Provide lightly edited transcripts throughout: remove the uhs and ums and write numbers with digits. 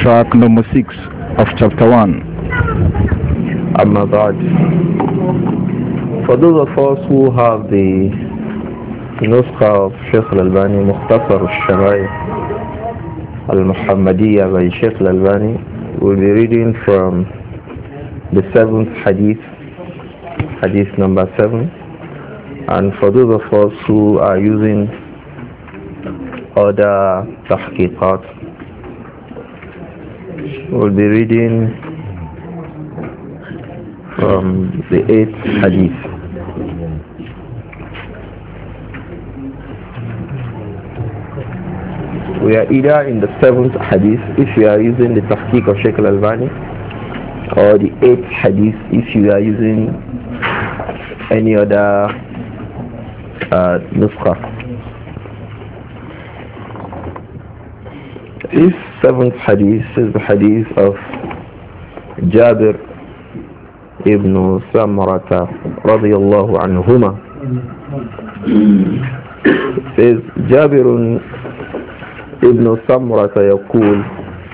track number 6 of chapter 1. Amma Ba'd. For those of us who have the Nuskha of Sheikh Al-Albani, Mukhtasar Al-Shama'il Al-Muhammadiyya by Sheikh Al-Albani, we'll be reading from the 7th hadith, hadith number 7. And for those of us who are using other tahqiqat, we'll be reading from the 8th hadith. We are either in the 7th hadith if you are using the tahqiq of Sheikh Al-Albani, or the 8th hadith if you are using any other nuskha. This 7th hadith is the hadith of Jabir ibn Samurata radiyallahu anhuma. It says Jabir ibn Samurata يقول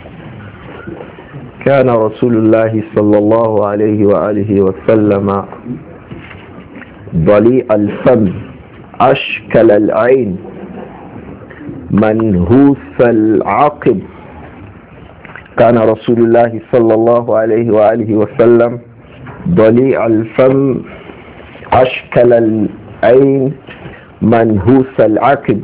كان رسول الله صلى الله عليه وآله وسلم ضليع الفم أشكل العين منهوس العقب. كان رسول الله صلى الله عليه وآله وسلم ضليع الفم أشكل العين منهوس العقب.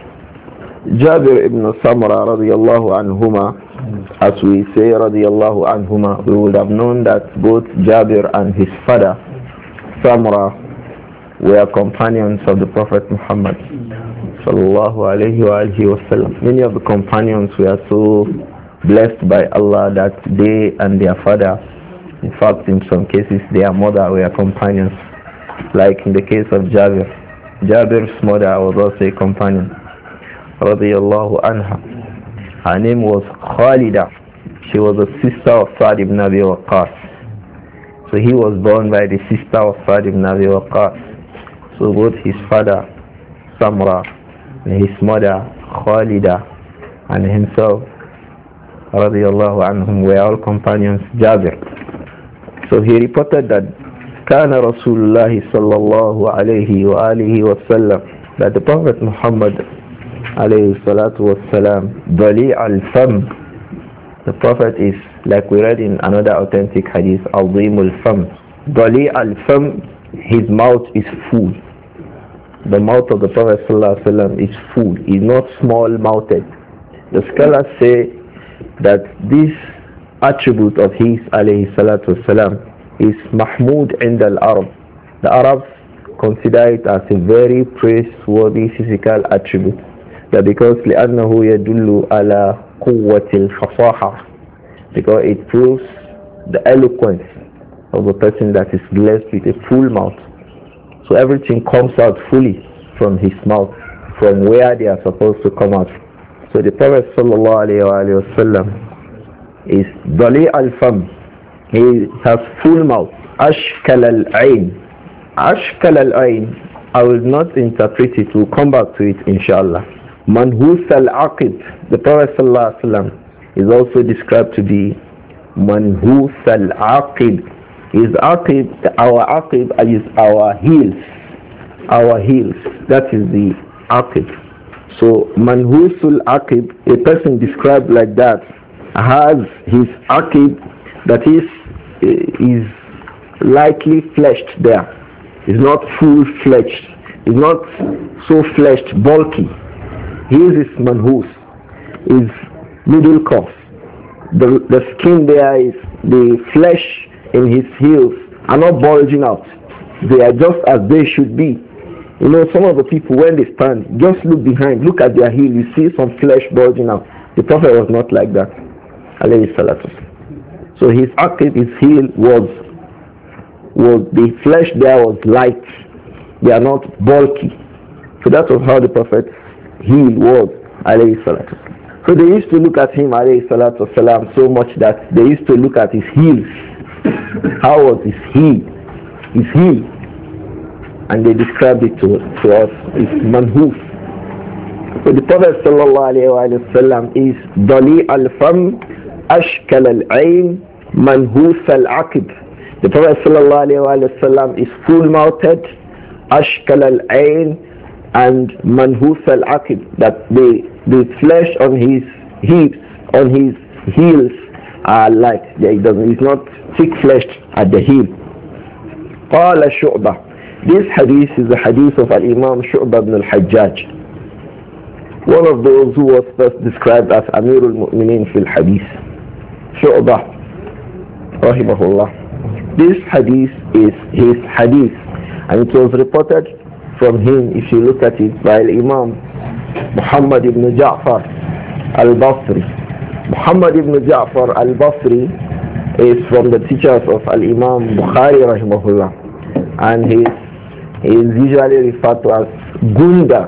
Jabir ibn Samra radiyallahu anhuma, as we say radiyallahu anhuma, we would have known that both Jabir and his father Samra were companions of the Prophet Muhammad sallallahu alayhi wa alihi wasallam. Many of the companions were so blessed by Allah that they and their father, in fact in some cases their mother, were companions, like in the case of Jabir. Jabir's mother was also a companion radiyallahu anha. Her name was Khalida. She was a sister of Sa'd ibn Abi Waqqas. So he was born by the sister of Sa'd ibn Abi Waqqas. So both his father Samra and his mother Khalida and himself radiyallahu anhum were all companions. Jabir. So he reported that كان رسول الله صلى الله عليه وآله وسلم, that the Prophet Muhammad alayhi salatu wassalam, ضليع الفم, the Prophet is, like we read in another authentic hadith, عظيم الفم. ضليع الفم, his mouth is full. The mouth of the Prophet sallallahu alaihi wasallam is full. He is not small-mouthed. The scholars say that this attribute of his alayhi salatu wassalam is mahmud inda al-Arab. The Arabs consider it as a very praiseworthy physical attribute. That because لأنه يدل على قوة الفصاحة, because it proves the eloquence of a person that is blessed with a full mouth. So everything comes out fully from his mouth, from where they are supposed to come out. So the Prophet sallallahu alaihi wasallam is ضليع الفم. He has full mouth. أشكل العين. أشكل العين, I will not interpret it. We'll come back to it inshallah. Manhus al-Aqib, the Prophet ﷺ is also described to be Manhus al-Aqib. His Aqib, our Aqib is our heels. Our heels, that is the Aqib. So Manhus al-Aqib, a person described like that, has his Aqib that is lightly fleshed there. Is not full-fledged. Is not so fleshed, bulky. His is manhus, is middle course. The skin there is, the flesh in his heels are not bulging out. They are just as they should be. You know, some of the people when they stand, just look behind, look at their heel, you see some flesh bulging out. The Prophet was not like that. Alayhi salatu. So his aqib, his heel was the flesh there was light. They are not bulky. So that was how the Prophet heel was, alayhi salatu. So they used to look at him, alayhi salatu wasalam, so much that they used to look at his heels. How was his heel? His heel. And they described it to us. It's manhuf. So the Prophet sallallahu alayhi wa sallam is Dali al-Fam أشكل العين منهوس العقب. The Prophet ﷺ is full-mouthed, أشكل العين, and manhus al-aqib, that the flesh on his hips, on his heels are light. He's not thick-fleshed at the heel. قال شعبة. This hadith is the hadith of Al-Imam Shu'bah ibn al-Hajjaj, one of those who was first described as Amir al-Mu'mineen fil hadith. Shu'bah, rahimahullah. This hadith is his hadith, and it was reported from him, if you look at it, by Imam Muhammad ibn Ja'far al-Basri. Muhammad ibn Ja'far al-Basri is from the teachers of Al-Imam Bukhari rahimahullah, and he is usually referred to as Gundar.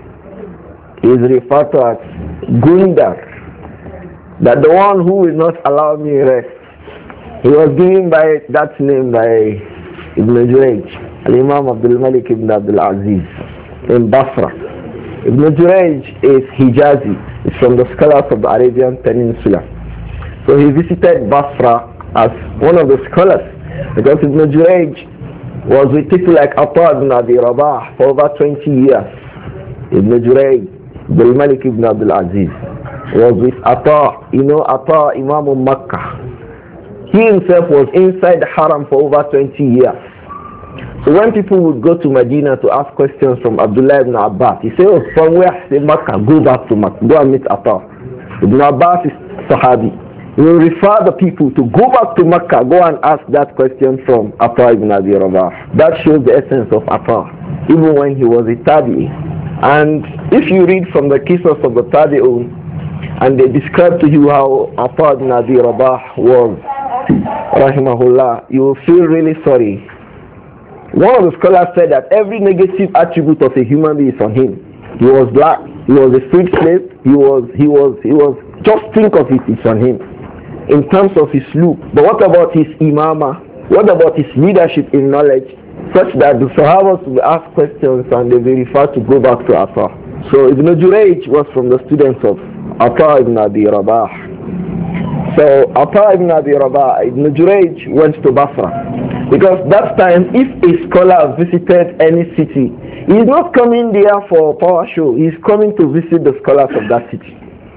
He is referred to as Gundar, that the one who will not allow me rest. He was given by that name by Ibn Jurayj, Al-Imam Abdul Malik ibn Abdul Aziz in Basra. Ibn Jurayj is Hijazi. It's from the scholars of the Arabian Peninsula. So he visited Basra as one of the scholars, because Ibn Jurayj was with people like Atta ibn Abi Rabah for over 20 years. Ibn Jurayj, Abdul Malik ibn Abdul Aziz, was with Atta. You know Atta, Imam of Makkah. He himself was inside the Haram for over 20 years. So when people would go to Medina to ask questions from Abdullah ibn Abbas, he said, oh, from where? Say Makkah, go back to Makkah, go and meet Atta. Ibn Abbas is Sahabi. He will refer the people to go back to Makkah, go and ask that question from Atta ibn Abi Rabah. That shows the essence of Atta, even when he was a Tabi'i. And if you read from the kisses of the Tabi'un, and they describe to you how Atta ibn Abi Rabah was, rahimahullah, you will feel really sorry. One of the scholars said that every negative attribute of a human being is on him. He was black, he was a freed slave, he was, just think of it, it's on him. In terms of his look. But what about his imama? What about his leadership in knowledge? Such that the Sahabas will ask questions and they will refer to go back to Atta. So Ibn Jurayj was from the students of Atta ibn Abi Rabah. So Atta ibn Abi Rabah, Ibn Jurayj went to Basra. Because that time, if a scholar visited any city, he is not coming there for a power show. He is coming to visit the scholars of that city.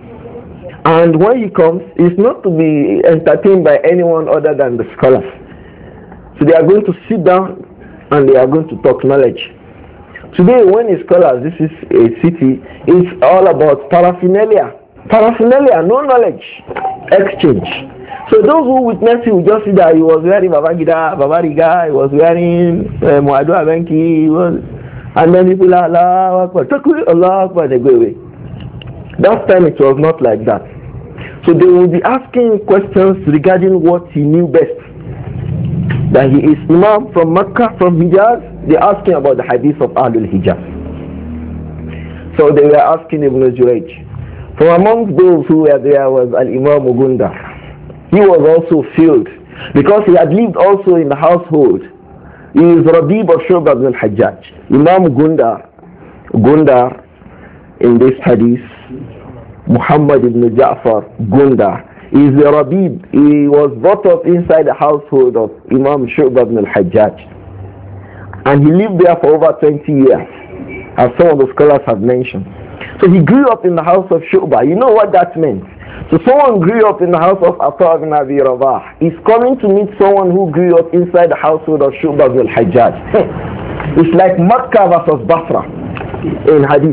And when he comes, he's not to be entertained by anyone other than the scholars. So they are going to sit down and they are going to talk knowledge. Today, when a scholar visits a city, it's all about paraphernalia. Paraphernalia, no knowledge, exchange. So those who witness him will just see that he was wearing Babariga, he was wearing Muadu Abenki, and then people are Allah Akbar, they go away. That time it was not like that. So they will be asking questions regarding what he knew best. That he is Imam from Makkah, from Hijaz, they are asking about the hadith of Ahlul Hijaz. So they were asking Ibn Jurayj. From among those who were there was Al-Imam Gundar. He was also filled because he had lived also in the household. He is Rabib of Shu'bah ibn al-Hajjaj. Imam Gundar in this hadith, Muhammad ibn Ja'far Gundar, is the Rabib. He was brought up inside the household of Imam Shu'bah ibn al-Hajjaj. And he lived there for over 20 years, as some of the scholars have mentioned. So he grew up in the house of Shu'bah. You know what that meant? So someone grew up in the house of Atta ibn Abi Rabah. He's coming to meet someone who grew up inside the household of Shu'bah ibn al-Hajjaj. It's like Makkah versus Basra in hadith.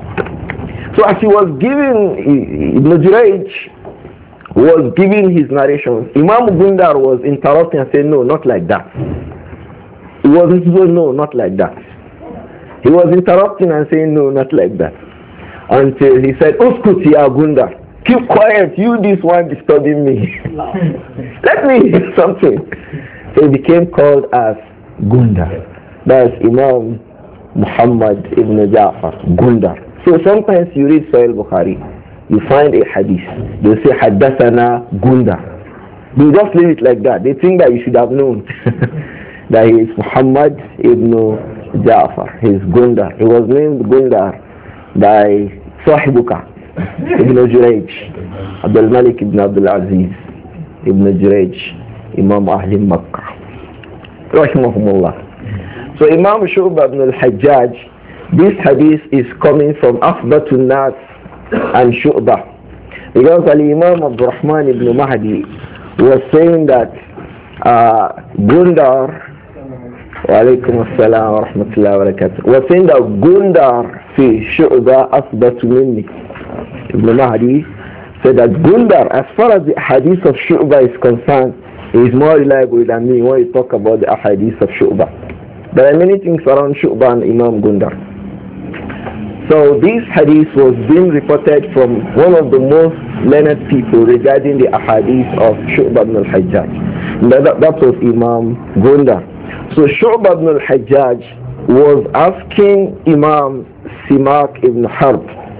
So as he was giving, Ibn Jurayj was giving his narration, Imam Gundar was interrupting and saying, no, not like that. He wasn't saying, no, not like that. He was interrupting and saying, no, not like that. Until he said, Uskut ya Gundar. Keep quiet, you this one disturbing me. Let me hear something. So he became called as Gundar. That's Imam Muhammad ibn Ja'far, Gundar. So sometimes you read Sahih Bukhari, you find a hadith. They say Haddathana Gundar. They just leave it like that. They think that you should have known that he is Muhammad ibn Ja'far. He is Gundar. He was named Gundar by Sahibuka. Ibn Jurayj, Abdul Malik ibn Abdul Aziz, Ibn Jurayj, Imam Ahli Makkah. Rahimahumullah. So Imam Shu'bah ibn al-Hajjaj, this hadith is coming from Afbatun Nas and Shu'bah. Because Al-Imam Abdul Rahman ibn Mahdi was saying that Gundar, wa alaykum assalam wa rahmatullahi wa barakatuh, was saying that Gundar fi Shu'bah Afbatu minni. Ibn Mahdi said that Gundar, as far as the hadith of Shu'bah is concerned, is more reliable than me when you talk about the hadith of Shu'bah. There are many things around Shu'bah and Imam Gundar. So this hadith was being reported from one of the most learned people regarding the ahadith of Shu'bah ibn al-Hajjaj. That was Imam Gundar. So Shu'bah ibn al-Hajjaj was asking Imam Simak ibn Harb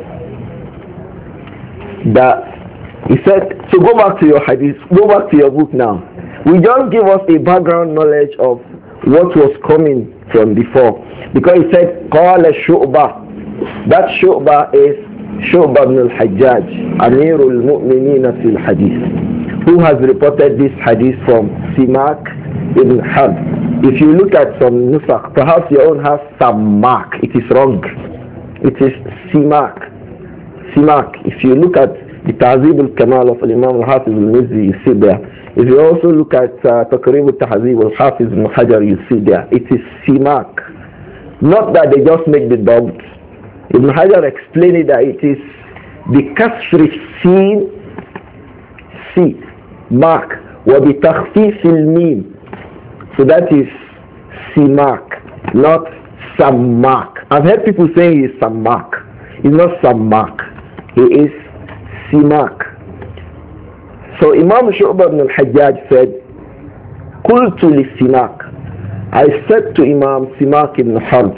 that he said, so go back to your hadith, go back to your book now. We just give us a background knowledge of what was coming from before. Because he said, Qala Shu'bah. That Shu'bah is Shu'bah ibn al-Hajjaj, Amirul Mu'mineen fil Hadith, who has reported this hadith from Simak ibn Harb. If you look at some nusakh, perhaps your own has Samak. It is wrong. It is Simak. Simak. If you look at the Ta'zib al-Kamal of Imam al-Hafiz al-Mizzi, you see there. If you also look at Taqrib al-Tahzib al-Hafiz ibn Hajar, you see there. It is Simak. Not that they just make the doubt. Ibn Hajar explained that it is the kasri sin, si, mark, wa bi takhfif al-mim. So that is Simak, not Samak. I've heard people saying he is Samak. He's not Samak. He is Simak. So Imam Shu'bah ibn al-Hajjaj said, Qultu li Simak. I said to Imam Simak ibn Harb,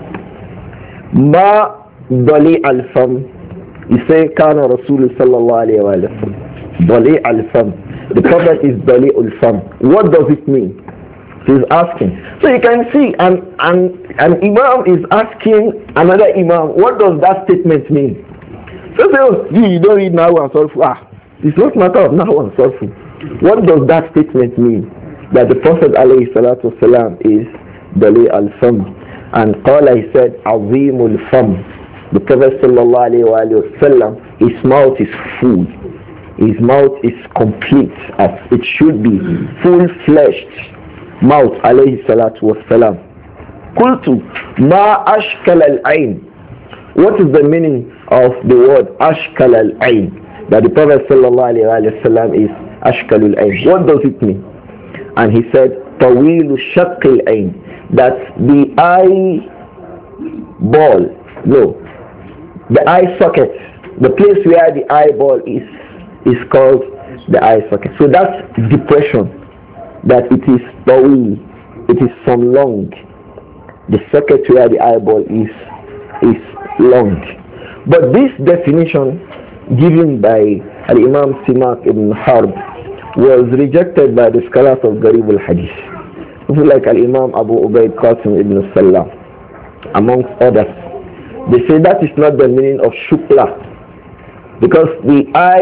Ma Dali al-Fam. He said, Kana Rasul sallallahu alayhi wa sallam. Dali al-Fam. The Prophet is Dali al-Fam. What does it mean? He's asking. So you can see, an Imam is asking another Imam, what does that statement mean? So you don't read Nahu and Sarfu. It's not a matter of Nahu and Sarfu. What does that statement mean? That the Prophet alayhi salatu wasalam is Dali al-Fam. And Qala, he said, Azimul Fam. The Prophet sallallahu alayhi wa sallam, his mouth is full. His mouth is complete as it should be. Full-fleshed mouth alayhi salatu wasalam. Qultu ma ashkal al-ayn. What is the meaning of the word ashkal al-ayn? That the Prophet sallallahu alayhi wa sallam is ashkal al-ayn. What does it mean? And he said tawilu shaq al-ayn. That the eye ball, no, the eye socket, the place where the eyeball is called the eye socket. So that's depression. That it is tawil, it is from long. The socket where the eyeball is long. But this definition given by Al-Imam Simak ibn Harb was rejected by the scholars of Garib al-Hadith, people like Al-Imam Abu Ubaid Qasim ibn Salam, amongst others. They say that is not the meaning of shukla, because the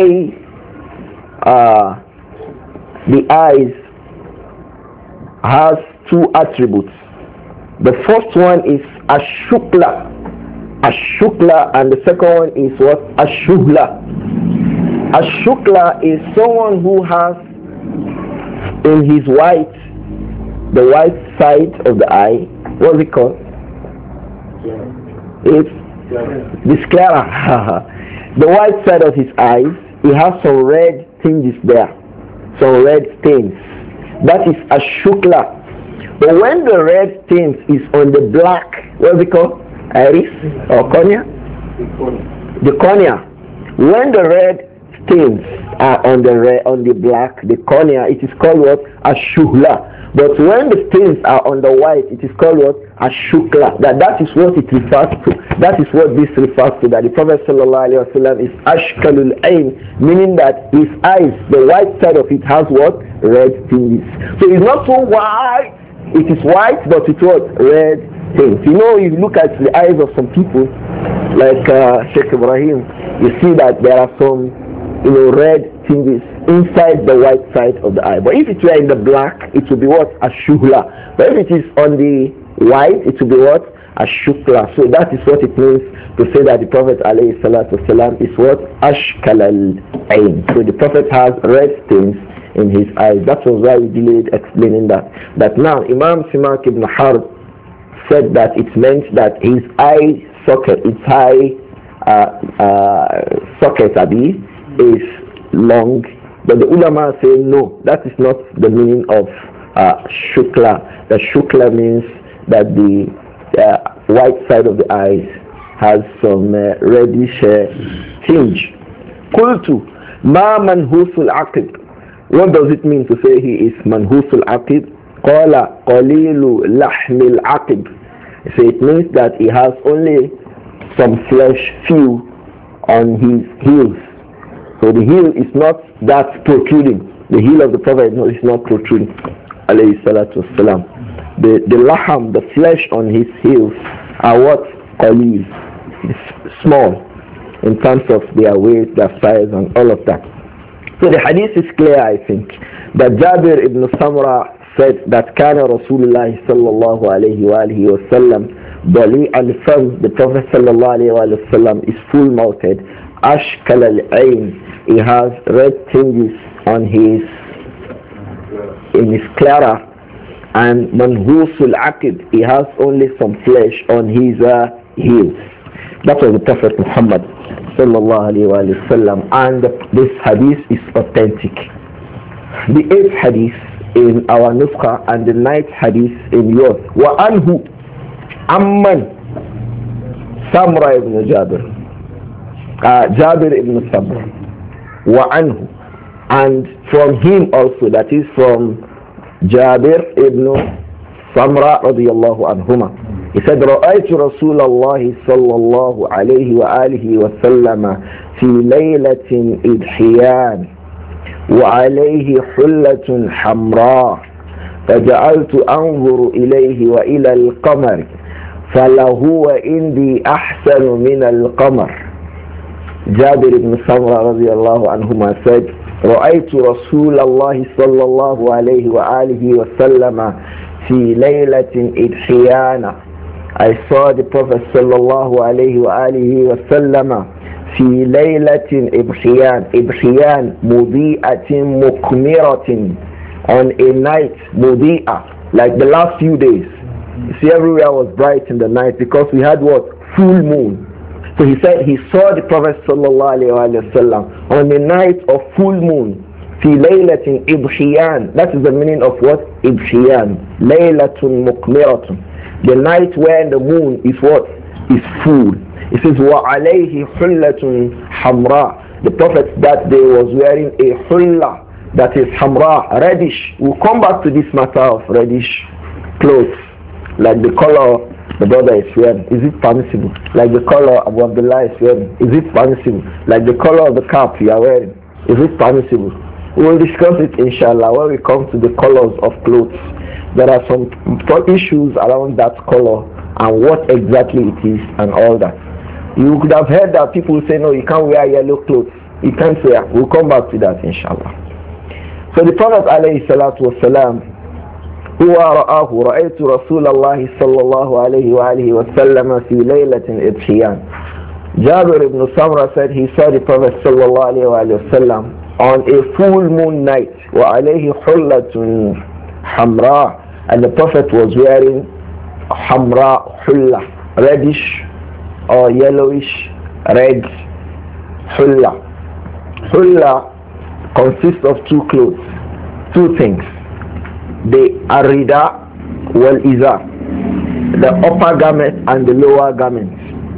eyes has two attributes. The first one is ashukla, and the second one is what? Ashuhla. Ashukla is someone who has in his the white side of the eye, what's it called? It's the sclera. The white side of his eyes, he has some red tinges there, some red stains. That is ashukla. But when the red stains is on the black, what's it called? Iris or cornea? The cornea. When the red stains are on the black, the cornea, it is called what? Ashuhla. But when the stains are on the white, it is called what? Ashukla. That is what it refers to. That is what this refers to. That the Prophet sallallahu alaihi wasallam is ashkalul ayn, meaning that his eyes, the white side of it has what? Red tinges. So it's not so white. It is white, but it's what? Red tinges. You know, if you look at the eyes of some people, like Sheikh Ibrahim you see that there are some, red tinges inside the white side of the eye. But if it were in the black, it would be what? Ashula. But if it is on the white, it will be what? Ashukla. So that is what it means to say that the Prophet ﷺ is what? Ashkal al-ain. So the Prophet has red stains in his eyes. That was why we delayed explaining that. But now Imam Simak ibn Harb said that it meant that his eye socket, socket is long. But the ulama say no, that is not the meaning of shukla. The shukla means that the white side of the eyes has some reddish tinge. Qultu ma manhusul aqib. What does it mean to say he is manhusul aqib? Qala qalilu lahmil aqib. So it means that he has only some flesh few on his heels. So the heel is not that protruding. The heel of the Prophet is not protruding. Alayhi salatu wasalam. The laham, the flesh on his heels are what? Qalil. It's small in terms of their weight, their size and all of that. So the hadith is clear, I think, that Jabir ibn Samra said that كان رسول الله صلى الله عليه وآله وسلم ضليع الفم. The Prophet صلى الله عليه وآله وسلم is full-mouthed. أشكل العين. He has red tinges on in his sclera. And manhusul aqib, he has only some flesh on his heels. That was the Prophet Muhammad sallallahu alayhi wa sallam, and this hadith is authentic. The 8th hadith in our nuskha and the 9th hadith in yours. Wa anhu amman Samra ibn Jabir, Jabir ibn Samra. Wa anhu, and from him also, that is from Jabir ibn Samra radiyallahu anhuma. He said, رأيت رسول الله صلى الله عليه وآله وسلم في ليلة إضحيان وعليه حلة حمراء فجعلت أنظر إليه وإلى القمر فلهو عندي أحسن من القمر. Jabir ibn Samra radiyallahu anhuma said, رأيت رسول الله صلى الله عليه وآله وسلم في ليلة إضحيان. I saw the Prophet صلى الله عليه وآله وسلم في ليلة إضحيان. إضحيان مضيئة مكمرة, on a night مضيئة, like the last few days. You see, everywhere was bright in the night because we had what? Full moon. So he said he saw the Prophet sallallahu alayhi wa sallam on the night of full moon. في ليلة إضحيان. That is the meaning of what? إضحيان. ليلة مكمرة. The night when the moon is what? Is full. It says وعليه حلة حمراء. The Prophet that day was wearing a hulla, that is hamra, reddish. We'll come back to this matter of reddish clothes, like the color the brother is wearing. Is it permissible? Like the color Abu Abdullah is wearing. Is it permissible? Like the color of the cap you are wearing. Is it permissible? We will discuss it inshallah when we come to the colors of clothes. There are some issues around that color and what exactly it is and all that. You could have heard that people say no, you can't wear yellow clothes. You can't wear. We'll come back to that inshallah. So the Prophet alayhi salatu wasalam, هو رآه رأيت رسول الله صلى الله عليه وآله وسلم في ليلة إضحيان. Jabir ibn Samra said he saw the Prophet صلى الله عليه وآله وسلم on a full moon night وعليه حلة حمراء, and the Prophet was wearing حمراء حلة, reddish or yellowish red حلة. حلة consists of two things. The arida wal izar, the upper garment and the lower garment.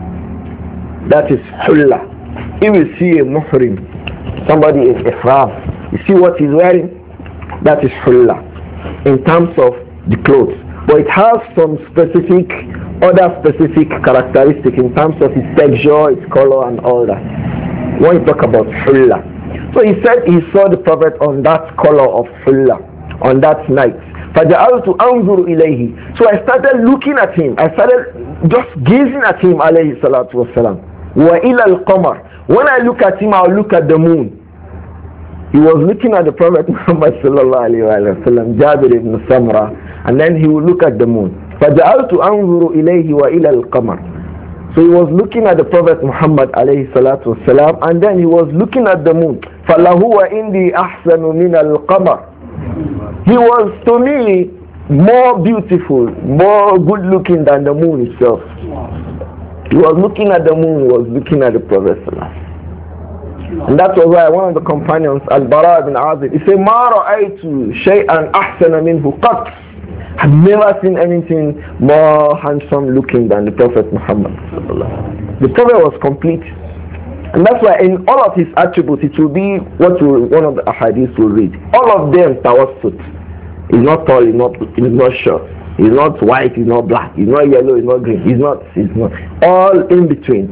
That is hulla. If you see a muhrim, somebody is ihram, you see what he's wearing? That is hulla in terms of the clothes. But it has some other specific characteristics in terms of its texture, its color and all that. When you talk about hulla. So he said he saw the Prophet on that color of hulla on that night. فَجَعَلْتُ أَنْظُرُ إِلَيْهِ. So I started looking at him. I started just gazing at him, alayhi salatu wasalam. وَإِلَى الْقَمَرِ. When I look at him, I'll look at the moon. He was looking at the Prophet Muhammad sallallahu alayhi wa sallam, Jabir ibn Samra, and then he would look at the moon. فَجَعَلْتُ أَنْظُرُ إِلَيْهِ وَإِلَى الْقَمَرِ. So he was looking at the Prophet Muhammad alayhi salatu wasalam, and then he was looking at the moon. فَلَهُوَ إِنْدِي أَحْسَنُ مِنَ الْقَمَرِ. He was to me more beautiful, more good looking than the moon itself. He was looking at the moon, he was looking at the Prophet sallallahu. And that was why one of the companions, Al-Bara ibn Azib, he said, مَا رَأَيْتُ شَيْئًا أَحْسَنَ مِنْهُ قَطْ. I've never seen anything more handsome looking than the Prophet Muhammad. The Prophet was complete. And that's why in all of his attributes, it will be what one of the ahadith will read. All of them tawassut. He's not tall, he's not short. He's not white, he's not black, he's not yellow, he's not green. He's not. All in between.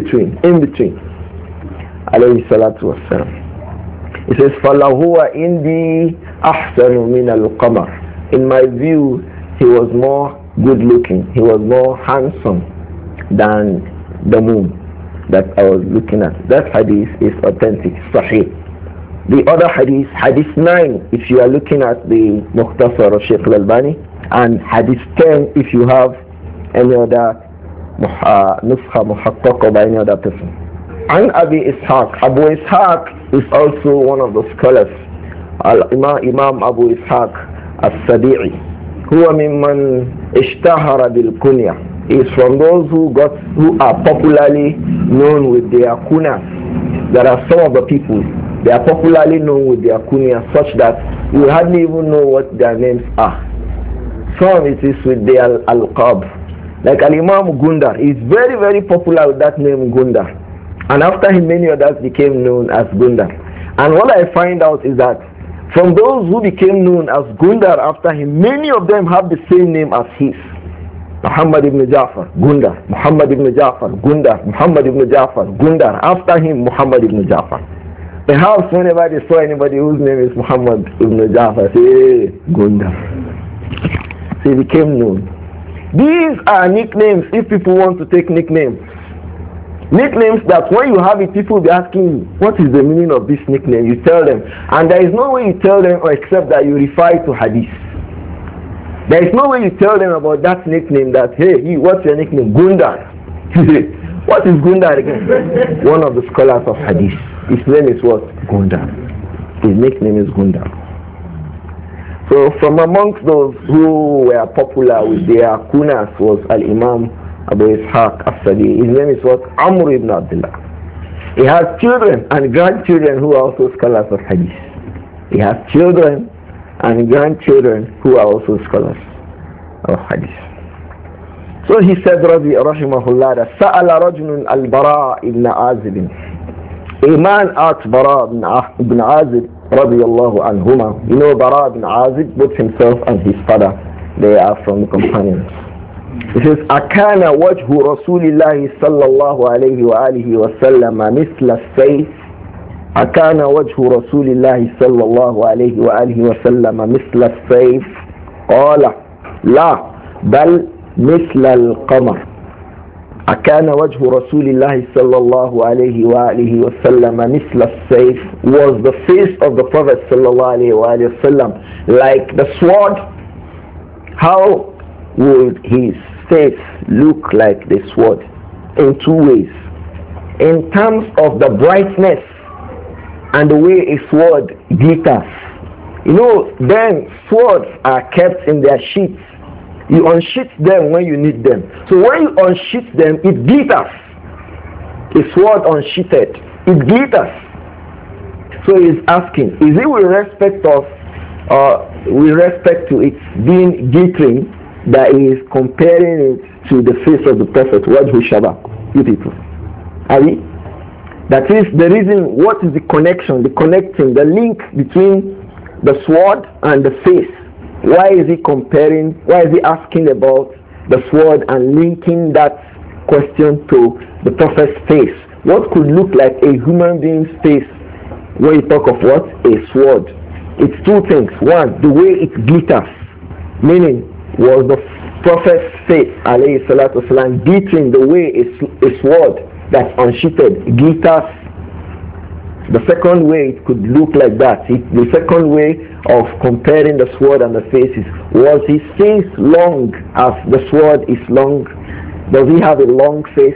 Alayhi salatu wassalam. He says, فَلَهُوَ إِنْدِي أَحْسَنُ مِنَ الْقَمَرِ. In my view, he was more good looking, he was more handsome than the moon that I was looking at. That hadith is authentic, sahih. The other hadith, hadith 9, if you are looking at the Mukhtasar of Shaykh Al-Albani, and hadith 10 if you have any other nuskha muhaqqaq by any other person. And Abi Ishaq. Abu Ishaq is also one of the scholars. Imam Abu Ishaq As-Sadi'i. Huwa mimman ishtahara bil kunya. He is from those who are popularly known with their kunya. There are some of the people, they are popularly known with their kunya such that you hardly even know what their names are. Some it is with their al-qab. Like Al-Imam Gundar, he is very, very popular with that name Gundar. And after him, many others became known as Gundar. And what I find out is that from those who became known as Gundar after him, many of them have the same name as his. Muhammad ibn Ja'far, Gundar. Muhammad ibn Ja'far, Gundar. Muhammad ibn Ja'far, Gundar. After him, Muhammad ibn Ja'far. Perhaps whenever they saw anybody whose name is Muhammad ibn Ja'far, say, hey, Gundar. So he became known. These are nicknames if people want to take nicknames. Nicknames that when you have it, people will be asking you, what is the meaning of this nickname? You tell them. And there is no way you tell them except that you refer to hadith. There is no way you tell them about that nickname that, hey, what's your nickname? Gundar. What is Gundar again? One of the scholars of hadith. His name is what? Gundar. His nickname is Gundar. So from amongst those who were popular with their kunas was Al-Imam Abu Ishaq As-Sadi. His name is what? Amr ibn Abdullah. He has children and grandchildren who are also scholars of hadith. He has children and grandchildren who are also scholars of hadith. So he said, rahimahullah, that Sa'ala rajulun al-Bara ibn Azib. A man asked Bara ibn Azib, radiyallahu anhuma. You know Bara ibn Azib, both himself and his father, they are from the companions. He says, أَكَانَ وَجْهُ رَسُولِ اللَّهِ صَلَّى اللَّهُ عَلَيْهِ وَآلِهِ وَسَلَّمَ مِثْلَ السَّيْفِ أَكَانَ وَجْهُ رَسُولِ اللَّهِ صَلَّى اللَّهُ عَلَيْهِ وَآلِهِ وَسَلَّمَ مِثْلَ السَّيْفِ قَالَ لَا بَلْ مِثْلَ الْقَمَرِ أَكَانَ وَجْهُ رَسُولِ اللَّهِ صَلَّى اللَّهُ عَلَيْهِ وَآلِهِ وَسَلَّمَ مِثْلَ السَّيْفِ. Was the face of the Prophet صلى الله عليه وآله وسلم like the sword? How would his face look like the sword? In two ways. In terms of the brightness and the way a sword glitters. You know, then swords are kept in their sheaths. You unsheath them when you need them. So when you unsheath them, it glitters. A sword unsheathed, it glitters. So he's asking, is it with respect to it being glittering that is comparing it to the face of the Prophet? Wajhu Shaba, you people. Ali? That is the reason. What is the connection, the connecting, the link between the sword and the face? Why is he comparing, why is he asking about the sword and linking that question to the Prophet's face? What could look like a human being's face when you talk of what? A sword. It's two things. One, the way it glitters, meaning was the Prophet's face, alayhi salatu wasalam, glittering the way a sword that's unsheathed, glitters. The second way it could look like that. The second way of comparing the sword and the faces, was his face long as the sword is long? Does he have a long face?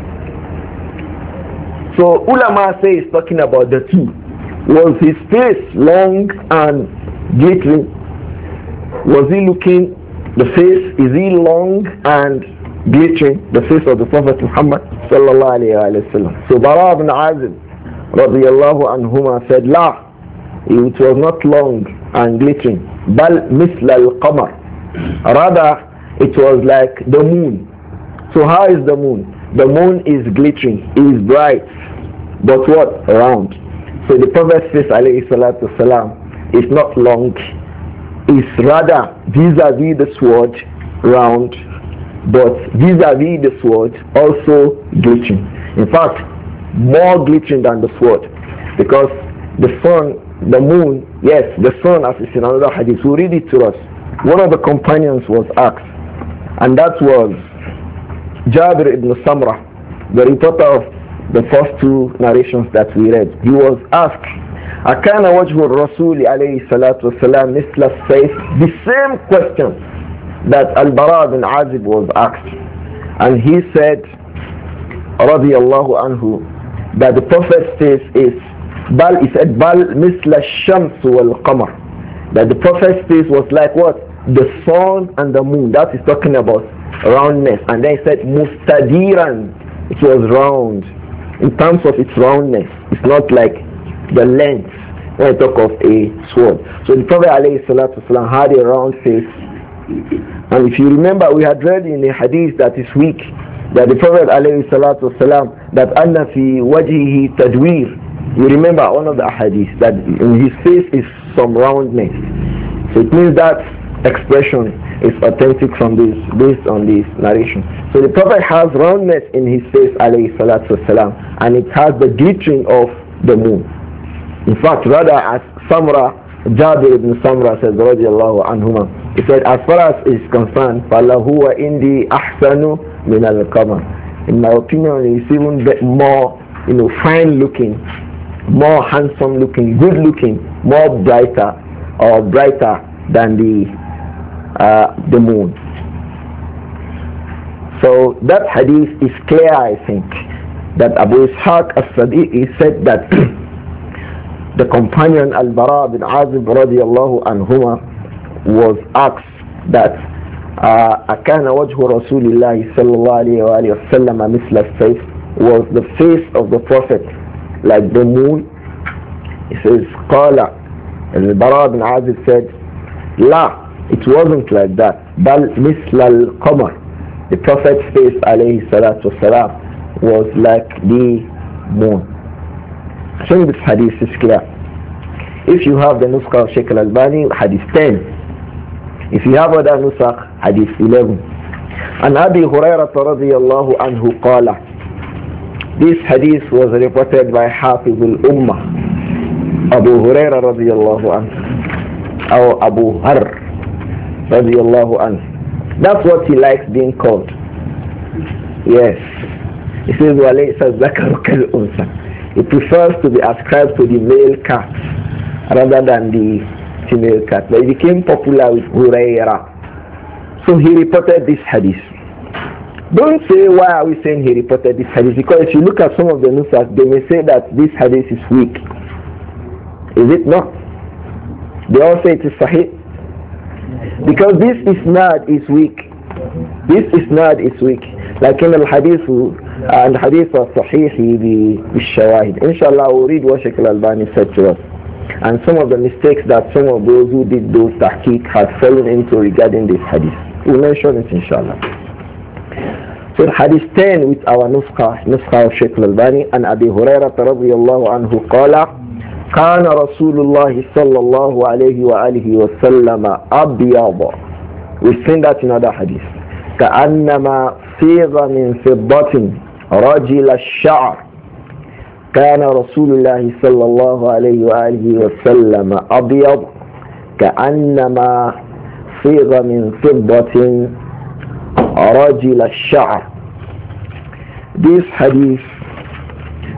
So ulama say is talking about the two. Was his face long and glittering? Was he looking, the face, is he long and glittering? The face of the Prophet Muhammad sallallahu alayhi wa sallam. So Bara ibn Azib radiyallahu anhuma said, La, it was not long and glittering. Bal misla al-qamar. Rather, it was like the moon. So how is the moon? The moon is glittering, is bright, but what? Round. So the Prophet's face alayhi salatu salam is not long, is rather vis-a-vis the sword round, but vis-a-vis the sword also glittering. In fact, more glittering than the sword, because the sun, the moon, yes, the sun, as is in another hadith, we read it to us. One of the companions was asked, and that was Jabir ibn Samra, the reporter of the first two narrations that we read. He was asked, أَكَانَ وَجْهُ الرَّسُولِ عَلَيْهِ الصَّلَاةُ وَالسَّلَامِ مِثْلَ السَّيْفِ. The same question that Al-Bara bin Azib was asked. And he said, رضي الله عنه, that the Prophet's face is, he said, Bal misla shams wal qamar. That the Prophet's face was like what? The sun and the moon. That is talking about roundness. And then he said, mustadiran. It was round. In terms of its roundness, it's not like the length when I talk of a sword. So the Prophet ﷺ had a round face. And if you remember, we had read in a hadith that is weak, that the Prophet ﷺ, that anna fi wajhihi tadwir. You remember one of the hadiths, that in his face is some roundness. So it means that expression is authentic from this, based on this narration. So the Prophet has roundness in his face ﷺ, and it has the glittering of the moon. In fact, rather, as Samra, Jabir ibn Samra said, radiallahu anhuma, he said, as far as is concerned, فَلَهُ وَإِنْدِي أَحْسَنُ min al-qamar. In my opinion, it's even more, fine looking, more handsome looking, good looking, more brighter than the moon. So that hadith is clear, I think, that Abu Ishaq as-Sadiqi said that the companion Al-Bara bin Azib radiallahu anhuma was asked that أكان وجه رسول الله صلى الله عليه وآله وسلم مثل السيف, was the face of the Prophet like the moon? He says, قال, Al-Bara bin Azib said, لا, it wasn't like that. بل مثل القمر. The Prophet's face alayhi salatu wasalam was like the moon. I think this hadith is clear. If you have the Nuskha of Shaykh al-Albani, hadith 10. If you have other Nusakh, hadith 11. And Abi Hurairah radiyallahu anhu qala. This hadith was reported by Hafiz al-Ummah, Abu Hurairah radiyallahu anhu, or Abu Har radiyallahu anhu. That's what he likes being called. Yes. He says, وَلَيْسَ الذَّكَرُ كَالْأُنْثَى. He prefers to be ascribed to the male cat rather than the female cat. But he became popular with Hurairah. So he reported this hadith. Don't say, why are we saying he reported this hadith? Because if you look at some of the nusas, they may say that this hadith is weak. Is it not? They all say it is sahih. Because this isnad is weak. This isnad is weak. Like in al-hadith, and hadith of sahihi bi-shawahid. Inshallah, we'll read what Shaykh al-Albani said to us. And some of the mistakes that some of those who did those tahqiq had fallen into regarding this hadith. We'll mention it inshallah. So hadith 10 with our nuskha of Shaykh al-Albani, and Abi Hurairah radiyallahu anhu qala, كان رسول الله صلى الله عليه وآله وسلم أبيض. We've seen that in other hadith. كأنما صيغ من فضة رجل الشعر. كان رسول الله صلى الله عليه وآله وسلم أبيض كأنما صيغ من فضة رجل الشعر. This hadith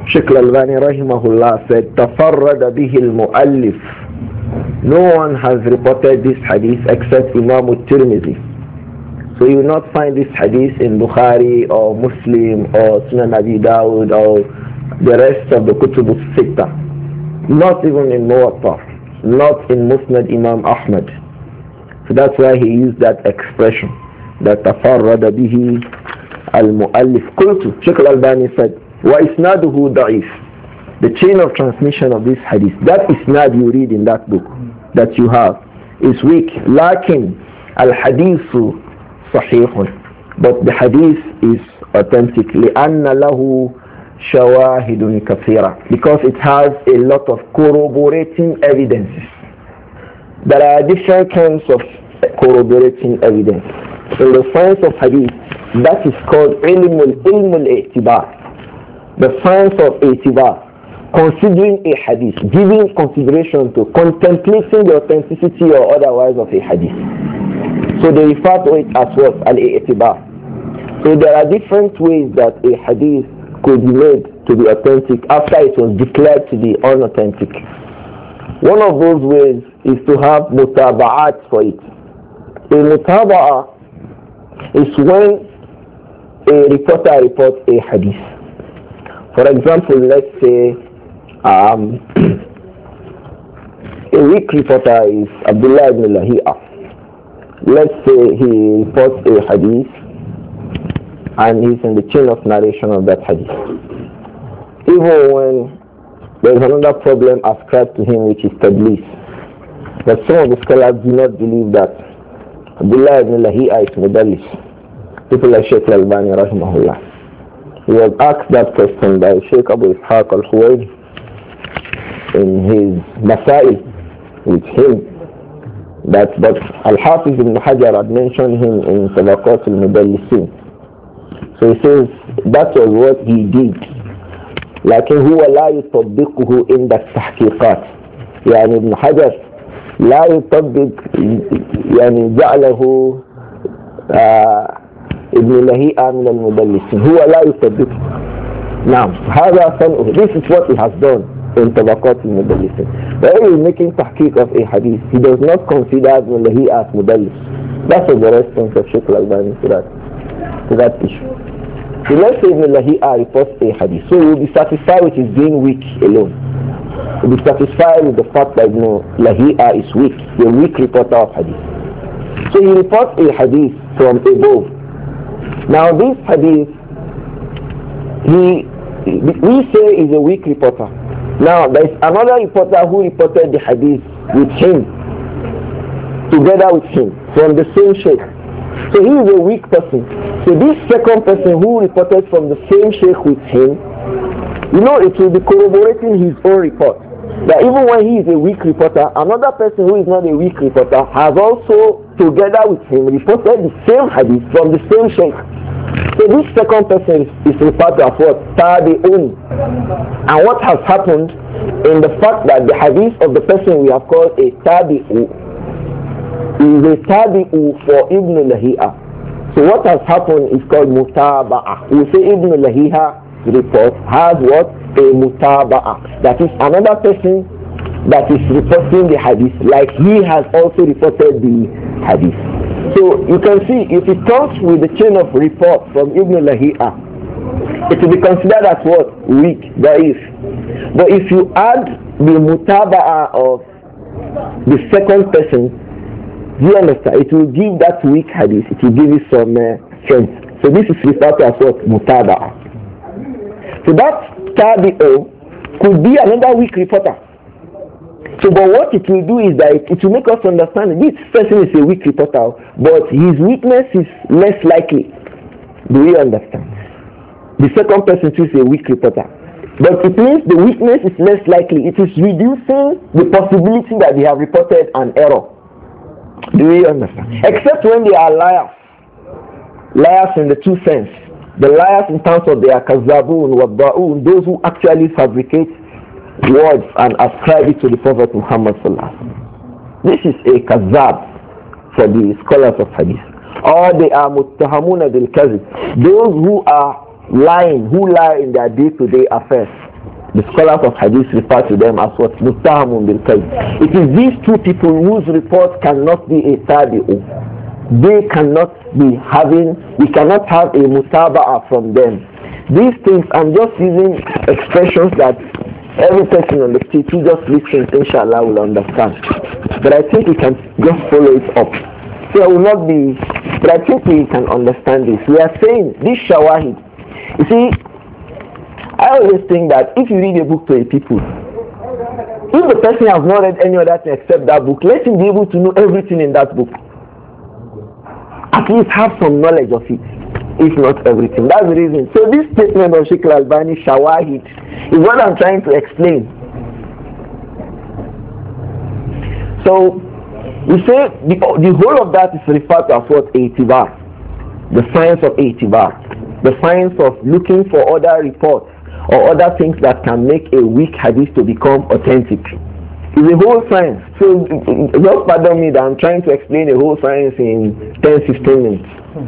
Sheikh Al-Albani rahimahullah said, تَفَرَّدَ بِهِ الْمُؤَلِّفِ. No one has reported this hadith except Imam al-Tirmidhi. So you will not find this hadith in Bukhari or Muslim or Sunan Abi Dawud or the rest of the Kutub al-Sittah. Not even in Muwatta, not in Musnad Imam Ahmad. So that's why he used that expression, that تَفَرَّدَ بِهِ الْمُؤَلِّفِ. قُلْتُ, Sheikh Al-Albani said, وَإِسْنَادُهُ ضَعِيفٌ. The chain of transmission of this hadith, that isnad you read in that book that you have, is weak. لكن الحديث صحيح. But the hadith is authentic. لأن له شواهد كثيرة. Because it has a lot of corroborating evidences. There are different kinds of corroborating evidence. In the science of hadith, that is called ilm al-i'tibar. The science of i'tibar, considering a hadith, giving consideration to contemplating the authenticity or otherwise of a hadith. So they refer to it as what? Al-i'tibar. So there are different ways that a hadith could be made to be authentic after it was declared to be unauthentic. One of those ways is to have mutaba'at for it. A mutaba'a is when a reporter reports a hadith. For example, let's say a weak reporter is Abdullah ibn Lahi'a. Let's say he reports a hadith and he's in the chain of narration of that hadith. Even when there is another problem ascribed to him, which is tadlis. But some of the scholars do not believe that Abdullah ibn Lahi'a is mudallis. People like Sheikh Al-Albani rahimahullah. He was asked that question by Sheikh Abu Ishaq Al-Khuwaini in his Masail with him, but Al-Hafiz ibn Hajar had mentioned him in Tabaqat al-Mudallisin. So he says that was what he did. لكن هو لا يطبقه عند التحقيقات. يعني ابن حجر لا يطبق، يعني جعله ابن لهيئة من المدلسين. هو لا يطبق. نعم هذا صنعه. This is what he has done in طبقات المدلسين. When he is making تحقيق of a hadith, he does not consider ابن لهيئة as مدلس. That was the response of Sheikh Al-Albani to that issue. So let's say Ibn Lahi'a reports a hadith. So we'll be satisfied with his being weak alone. We'll be satisfied with the fact that Ibn Lahi'a is weak, the weak reporter of hadith. So he reports a hadith from above. Now this hadith, we say is a weak reporter. Now there is another reporter who reported the hadith with him, together with him, from the same sheikh. So he is a weak person. So this second person who reported from the same sheikh with him, you know, it will be corroborating his own report. That even when he is a weak reporter, another person who is not a weak reporter has also, together with him, reported the same hadith from the same sheikh. So this second person is referred to as what? Tabi'un. And what has happened in the fact that the hadith of the person we have called a Tabi'u is a tabi'u for Ibn Lahi'a. So what has happened is called mutaba'ah. We say Ibn Lahi'a report has what? A mutaba'ah. That is another person that is reporting the hadith like he has also reported the hadith. So you can see if it comes with the chain of report from Ibn Lahi'a, it will be considered as what? Weak, da'if. But if you add the mutaba'ah of the second person, do you understand? It will give that weak hadith, it will give it some strength. So this is referred to as what? Mutaba'ah. So that tabi'u could be another weak reporter. So but what it will do is that it will make us understand that this person is a weak reporter, but his weakness is less likely. Do you understand? The second person too is a weak reporter. But it means the weakness is less likely. It is reducing the possibility that they have reported an error. Do you understand? Except when they are liars. Liars in the true sense. The liars in terms of their kazabun, wabba'un, those who actually fabricate words and ascribe it to the Prophet Muhammad sallallahu alaihi wasallam. This is a kazab for the scholars of hadith. Or they are muttahamuna bil kazib. Those who are lying, who lie in their day-to-day affairs. The scholars of hadith refer to them as what? Muttahamun bil kadhib. It is these two people whose report cannot be a tabi'u. They cannot be having, we cannot have a mutaba'a from them. These things, I'm just using expressions that every person on the street who just listens, inshallah, will understand. But I think we can just follow it up. So I will not be, but I think we can understand this. We are saying this shawahid. You see, I always think that if you read a book to a people, if the person has not read any other thing except that book, let him be able to know everything in that book. At least have some knowledge of it, if not everything. That's the reason. So this statement of Sheikh Al-Albani, shawahid, is what I'm trying to explain. So we say the whole of that is referred to as what? Itibar. The science of itibar. The science of looking for other reports or other things that can make a weak hadith to become authentic. It's a whole science. So just pardon me that I'm trying to explain the whole science in 10-15 minutes.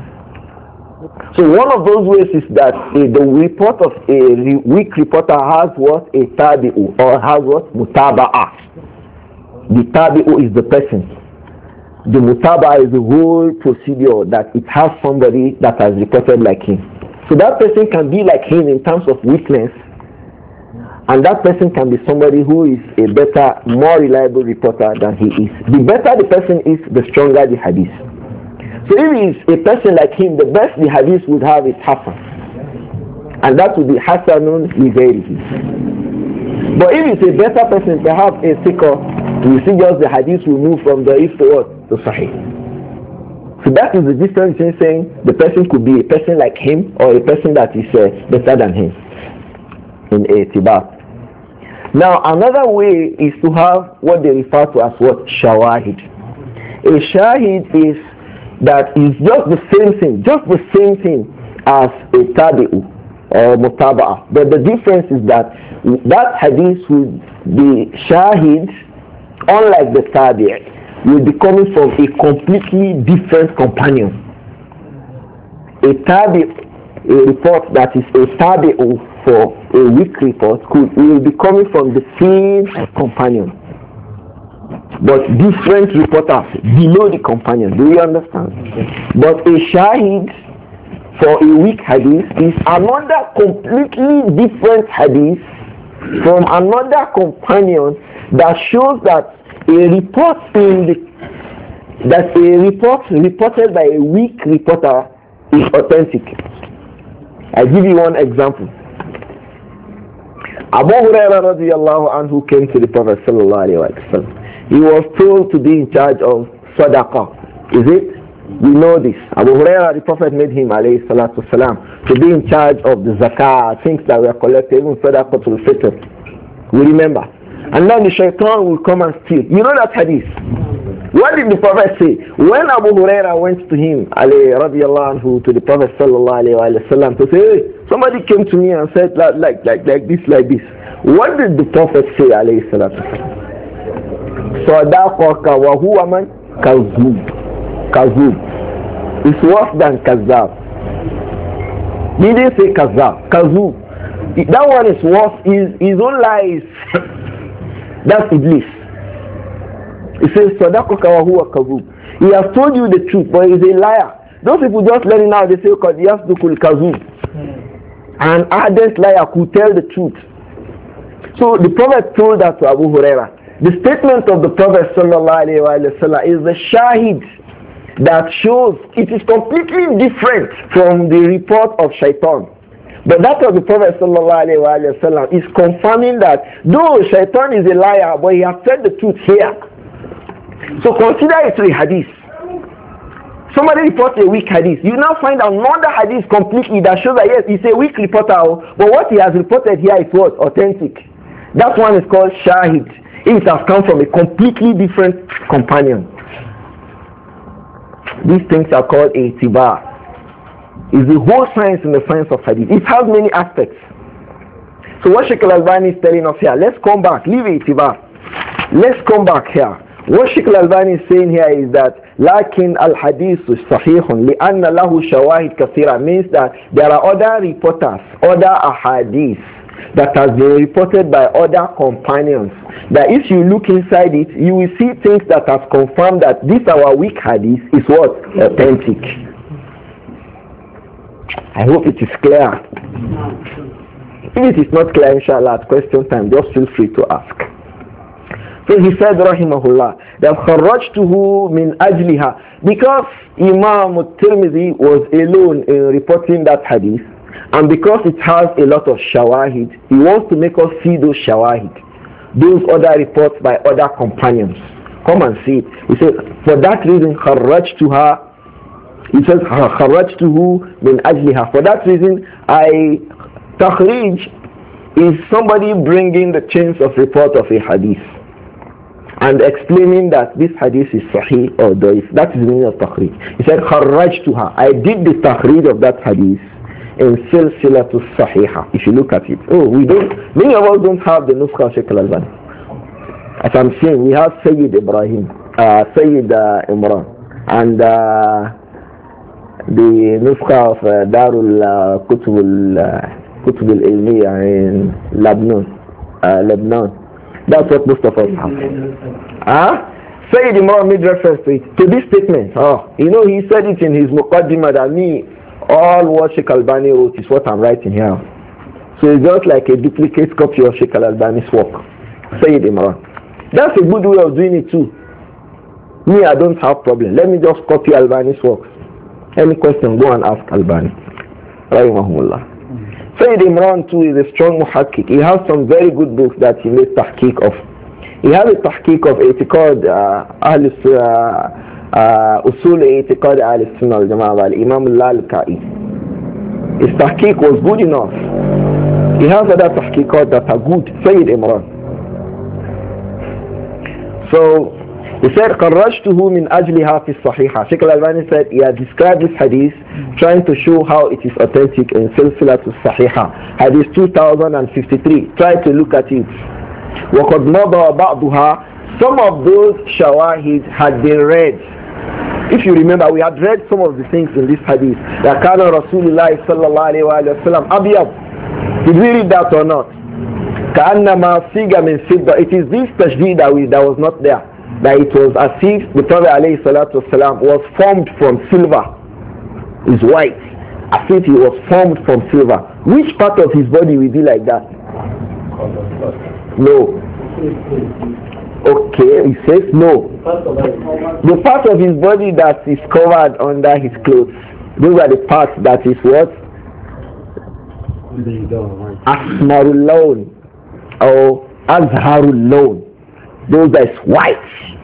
So one of those ways is that the report of a weak reporter has what? A tabi'u, or has what? Mutaba'ah. The tabi'u is the person. The mutaba'ah is the whole procedure that it has somebody that has reported like him. So that person can be like him in terms of weakness, and that person can be somebody who is a better, more reliable reporter than he is. The better the person is, the stronger the hadith. So if he is a person like him, the best the hadith would have is Hasan. And that would be Hasanun li ghayrihi. But if it's a better person, perhaps a seeker, you see just the hadith will move from the if to what? To Sahih. So that is the difference between saying the person could be a person like him or a person that is better than him in Itibar. Now another way is to have what they refer to as what? Shawahid. A shahid is that is just the same thing as a tabi'u or mutaba'ah. But the difference is that that hadith would be shahid, unlike the tabi', will be coming from a completely different companion. A report that is a tabi'u for a weak report will be coming from the same companion, but different reporters below the companion. Do you understand? But a shahid for a weak hadith is another completely different hadith from another companion that shows that a report reported by a weak reporter is authentic. I give you one example. Abu Hurairah radiyallahu anhu came to the Prophet sallallahu alayhi wa sallam. He was told to be in charge of sadaqah. Is it? We know this. Abu Hurairah, the Prophet made him alayhi salatu salam to be in charge of the zakah, things that were collected, even sadaqatul fitr. We remember. And then the shaitan will come and steal. You know that hadith? What did the Prophet say? When Abu Hurairah went to him, radiyallahu anhu, to the Prophet sallallahu alayhi wa sallam to say, hey, somebody came to me and said like this. What did the Prophet say alayhi salatu? Sadaqaka wa huwa man kazub. Kazub. It's worse than kazab. He didn't say kazab. Kazub. That one is worse. His own lies. That's Iblis. He says, Sadaqaka wa huwa kazub. He has told you the truth, but he's a liar. Those people just let it out. They say, Yasdukul kazub. An ardent liar could tell the truth. So the Prophet told that to Abu Hurairah. The statement of the Prophet sallallahu alayhi wa sallam is the shahid that shows it is completely different from the report of shaitan. But that of the Prophet sallallahu alayhi wa sallam is confirming that though shaitan is a liar, but he has said the truth here. So consider it a hadith. Somebody reports a weak hadith. You now find another hadith completely that shows that yes, he's a weak reporter, but what he has reported here is what? Authentic. That one is called shahid. It has come from a completely different companion. These things are called itibar. It's the whole science in the science of hadith. It has many aspects. So what Sheikh Al-Albani is telling us here, let's come back, leave itibar. Let's come back here. What Sheikh Al-Albani is saying here is that لكن الحديث صحيح لأن له شواهد كثيرة means that there are other reporters, other ahadith that has been reported by other companions, that if you look inside it, you will see things that have confirmed that this our weak hadith is what? Authentic. I hope it is clear. If it is not clear, inshallah, at question time, just feel free to ask. So he said, rahimahullah, that kharrajtuhu min ajliha, because Imam al-Tirmidhi was alone in reporting that hadith, and because it has a lot of shawahid, he wants to make us see those shawahid, those other reports by other companions. Come and see it. He said, for that reason, kharrajtuha, he says, kharrajtuhu min ajliha. For that reason, takhrij is somebody bringing the chains of report of a hadith and explaining that this hadith is sahih or da'if. That is the meaning of takhrij. He said, kharrajtuha. I did the takhrij of that hadith in silsilatu sahiha. If you look at it. Many of us don't have the nuskha of Shaykh al-Albani. As I'm saying, we have Sayyid Ibrahim, Sayyid Imran, and the nuskha of Darul Kutub al-Ilmiya in Lebanon. That's what most of us have. Sayyid Imran made reference to it, to this statement. He said it in his Muqaddimah that all what Sheikh Albani wrote is what I'm writing here. So it's just like a duplicate copy of Sheikh Albani's work. Sayyid Imran. That's a good way of doing it too. Me, I don't have problem. Let me just copy Albani's works. Any question, go and ask Albani. Rahimahullah. Sayyid Imran too is a strong muhakkik. He has some very good books that he made tahqiq of. He has a tahqiq of I'tiqad Usul I'tiqad al-Sunnah al-Jama'ah by Imam al-Lalkai. His tahqiq was good enough. He has other tahqiqat that are good. Sayyid Imran. So he said, "Kharrajtuhu min ajliha fi sahiha." Sheikh al-Albani said he had described this hadith, trying to show how it is authentic in Silsilatu Sahiha, hadith 2053. Try to look at it. وَقَدْ مَضَى بَعْضُهَا. Some of those shawahid had been read. If you remember, we had read some of the things in this hadith. That كَانَ رَسُولُ اللَّهِ صَلَّى اللَّهُ عَلَيْهِ وَسَلَّمَ أَبْيَض. Did we read that or not? كَأَنَّمَا صِيغَ مِنْ فِضَّةٍ. It is this tajdeed that was not there. That it was as if the Prophet ﷺ was formed from silver. Is white. As if he was formed from silver. Which part of his body will be like that? No. Okay, he says no. The part of his body that is covered under his clothes. Those are the parts that is what? Asmarul lawn or Azharul lawn. Those that is white.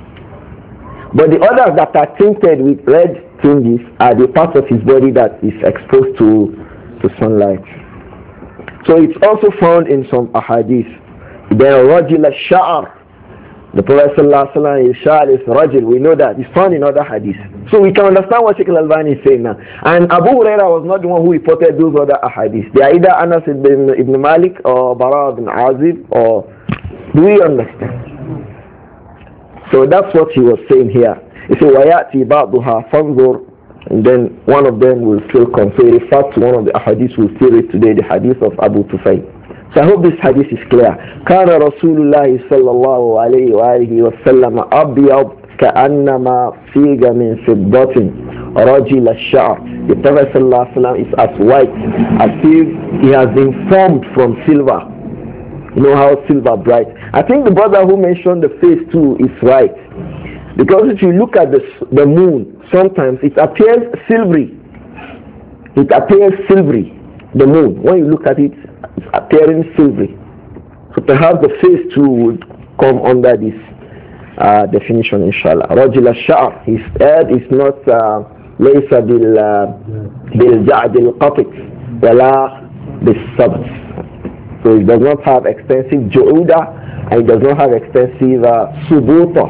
But the others that are tinted with red tinges are the parts of his body that is exposed to sunlight. So it's also found in some ahadith. Then Rajil al-Sha'ar. The Prophet ﷺ is Sha'ar is Rajil. We know that. It's found in other hadith. So we can understand what Sheikh al-Albani is saying now. And Abu Huraira was not the one who reported those other ahadith. They are either Anas ibn Malik or Bara ibn Azib or... Do we understand? So that's what he was saying here. He said, وَيَأْتِي بَعْضُهَا فَانْظُرْ. And then one of them will still come. So he refers to one of the hadiths we'll see it today, the hadith of Abu Tufayl. So I hope this hadith is clear. كان رسول الله صلى الله عليه وآله وسلم أبيض كأنما فيغ من فضة رجل الشعر. The Prophet صلى الله عليه وسلم is as white as if he has been formed from silver. You know how silver bright. I think the brother who mentioned the face too is right. Because if you look at the moon, sometimes it appears silvery. It appears silvery, the moon. When you look at it, it's appearing silvery. So perhaps the face too would come under this definition, inshallah. Rajil al-Sha'r, his head is not ليس بالجعد القطع ولا بالصبت. So it does not have extensive ju'uda and it does not have extensive subuta.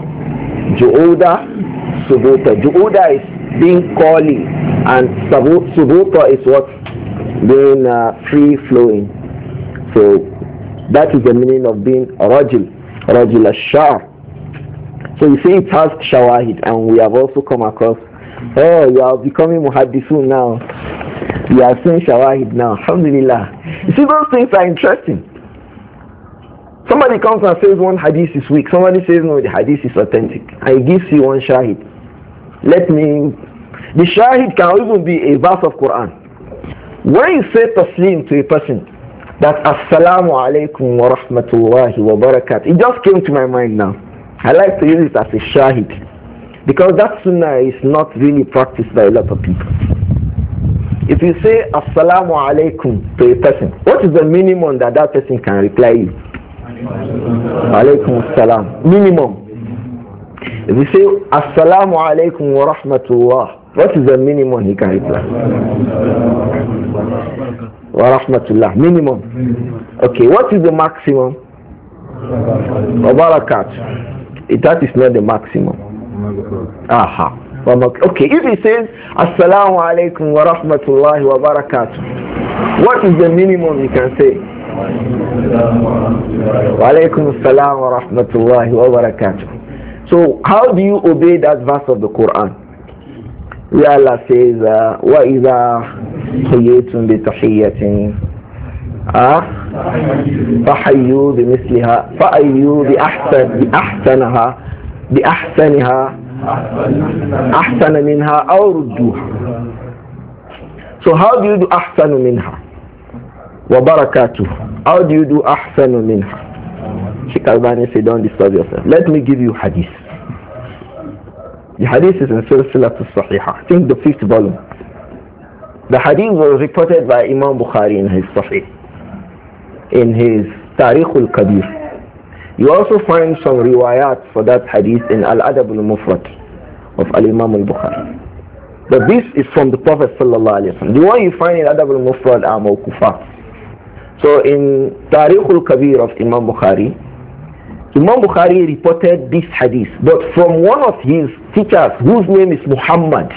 Ju'uda, subuta. Ju'uda is being curly and subuta is what? Being free-flowing. So that is the meaning of being rajil al-Sha'r. So you see it has shawahid, and we have also come across, you are becoming muhaddisun now. You are seeing shawahid now. Alhamdulillah. You see, those things are interesting. Somebody comes and says one hadith is weak. Somebody says no, the hadith is authentic. And he gives you one shahid. The shahid can even be a verse of Quran. When you say taslim to a person, that assalamu alaikum wa rahmatullahi wa barakatuh, it just came to my mind now. I like to use it as a shahid. Because that sunnah is not really practiced by a lot of people. If you say assalamu alaikum to a person, what is the minimum that that person can reply you? Alaikum assalam. Minimum. If you say assalamu alaikum wa rahmatullah, what is the minimum he can reply? Wa rahmatullah. Minimum. Okay, what is the maximum? Wa barakat. That is not the maximum. Aha. Okay, if he says assalamu alaikum wa rahmatullahi wa barakatuh, what is the minimum you can say? Wa alaikum assalam wa rahmatullahi wa barakatuh. So how do you obey that verse of the Quran? Where Allah says wa idha hayyitum bi tahiyyatin fahayyu bi misliha fa'ayyu bi ahsaniha ahsana minha aw rudduha. So how do you do ahsanu minha wa barakatuh? How do you do ahsanu minha? Sheikh Albani said, don't disturb yourself. Let me give you hadith. The hadith is in Silsilat al-Sahihah, I think the 5th volume. The hadith was reported by Imam Bukhari in his Sahih, in his Tarikh al-Kabir. You also find some riwayat for that hadith in Al-Adab al-Mufrad of Al-Imam al-Bukhari. But this is from the Prophet sallallahu alaihi wasallam. The one you find in Adab al-Mufrad are mawkufat. So in Tarikh al-Kabir of Imam Bukhari, Imam Bukhari reported this hadith, but from one of his teachers whose name is Muhammad.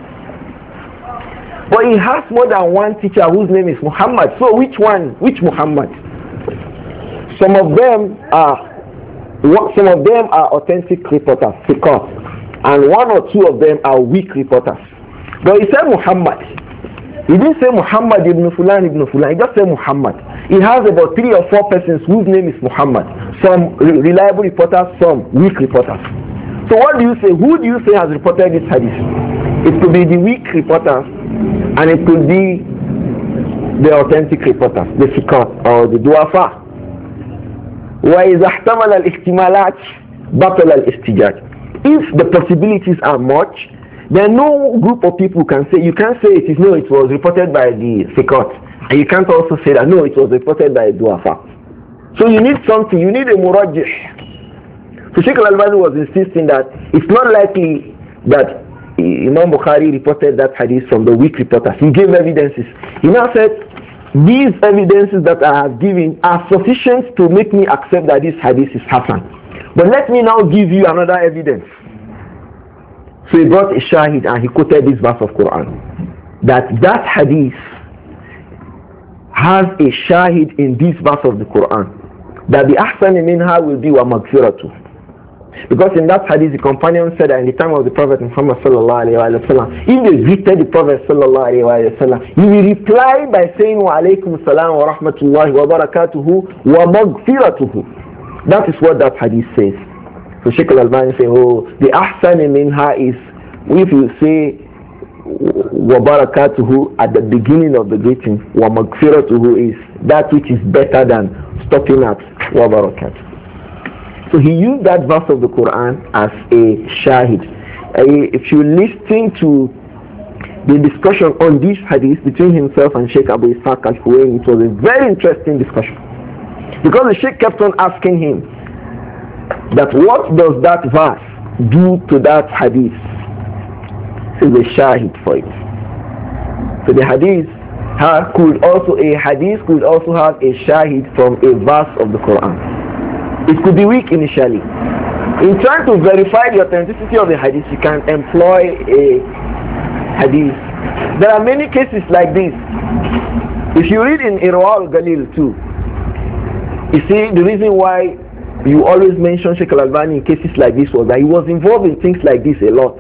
But he has more than one teacher whose name is Muhammad. So which one? Which Muhammad? Some of them are authentic reporters, and one or two of them are weak reporters. But he said Muhammad. He didn't say Muhammad ibn Fulan ibn Fulan. He just said Muhammad. He has about 3 or 4 persons whose name is Muhammad. Some reliable reporters, some weak reporters. So what do you say? Who do you say has reported this hadith? It could be the weak reporters, and it could be the authentic reporters, the thiqat or the duafa. وَإِذَا احْتَمَلَ الْإِحْتِمَالَاتِ بَطَلَ الْإِسْتِجَاجِ. If the possibilities are much, then no group of people can say, you can't say it was reported by the thiqat. And you can't also say that, no, it was reported by a duafa. So you need something, you need a murajjih. So Sheikh Al-Albani was insisting that it's not likely that Imam Bukhari reported that hadith from the weak reporters. He gave evidences. He now said, these evidences that I have given are sufficient to make me accept that this hadith is Hasan. But let me now give you another evidence. So he brought a shahid and he quoted this verse of Quran. That hadith has a shahid in this verse of the Quran. That the ahsan minha will be wa magfiratu. Because in that hadith the companion said that in the time of the Prophet Muhammad sallallahu alayhi wa sallam, if they greeted the Prophet sallallahu alayhi wa sallam, he will reply by saying wa alaykum salam wa rahmatullahi wa barakatuhu wa magfiratuhu. That is what that hadith says. So Sheikh Al-Albani say, the ahsan minha is, if you say wa barakatuhu at the beginning of the greeting, wa magfiratuhu is that which is better than stopping at wa barakatuh. So he used that verse of the Quran as a shahid. If you listen to the discussion on this hadith between himself and Sheikh Abu Ishaq al-Huwaini, it was a very interesting discussion. Because the Sheikh kept on asking him that what does that verse do to that hadith? So the shahid for it. So the hadith could also have a shahid from a verse of the Quran. It could be weak initially. In trying to verify the authenticity of the hadith, you can employ a hadith. There are many cases like this. If you read in Irwa al-Galil too, you see the reason why you always mention Sheikh Al-Albani in cases like this was that he was involved in things like this a lot.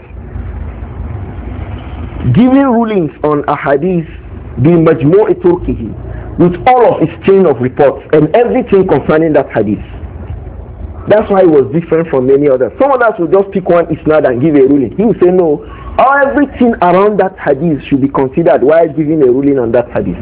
Giving rulings on a hadith, the majmu'i turkihi, with all of its chain of reports and everything concerning that hadith. That's why it was different from many others. Some others will just pick one isnad and give a ruling. He will say no, everything around that hadith should be considered while giving a ruling on that hadith.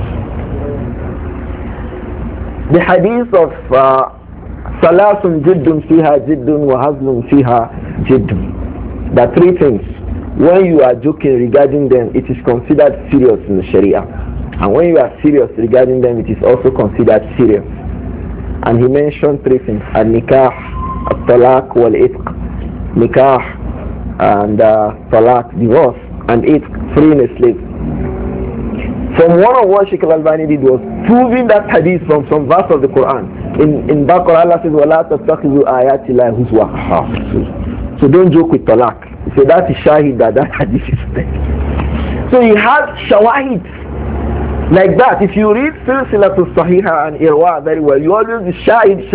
The hadith of Salasun Jiddun Fiha Jiddun wa Hazlun Fiha Jiddun. There are three things. When you are joking regarding them, it is considered serious in the Sharia. And when you are serious regarding them, it is also considered serious. And he mentioned three things: al-nikah, al-talaq, wal-itq. Nikah and talaq, divorce, and itq, freeing a slave. From one of what Sheikh Al-Albani did was proving that hadith from some verse of the Quran. In Baqarah, Allah says, وَلَا تَتَّخِذُوا آيَاتِ اللَّهِ هُزُوًا. So don't joke with talaq. So that is shahid that hadith is there. So he has shawahid like that. If you read Silsilatul Sahiha and Irwa very well, you always be shahid.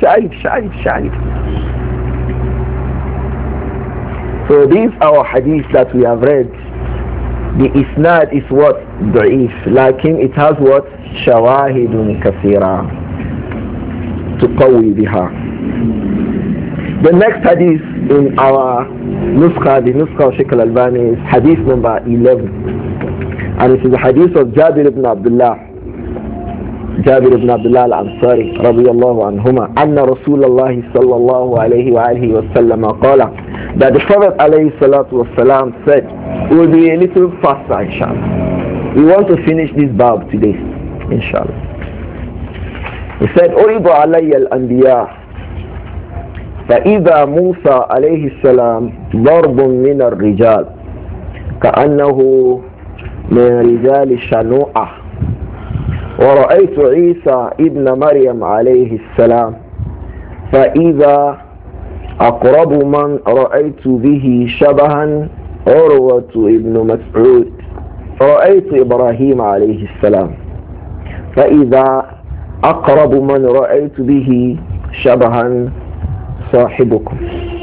So these are hadiths that we have read. The isnad is what? Da'if. Lakin it has what? Shawahidun kathira. Tuqawi biha. The next hadith in our nuskha, the nuskha of Sheikh Al-Albani, is hadith number 11. And it is the hadith of Jabir ibn Abdullah. Jabir ibn Abdullah al-Ansari radiyallahu anhuma anna Rasulullah sallallahu alayhi wa alihi wa sallam qala, that the Prophet alayhi salatu wa salam said, we will be a little faster inshallah. We want to finish this bab today inshallah. He said, Uridu alayya al-anbiya فإذا موسى عليه السلام ضرب من الرجال كأنه من رجال الشنوعة ورأيت عيسى ابن مريم عليه السلام فإذا أقرب من رأيت به شبها عروة ابن مسعود رأيت إبراهيم عليه السلام فإذا أقرب من رأيت به شبها صاحبكم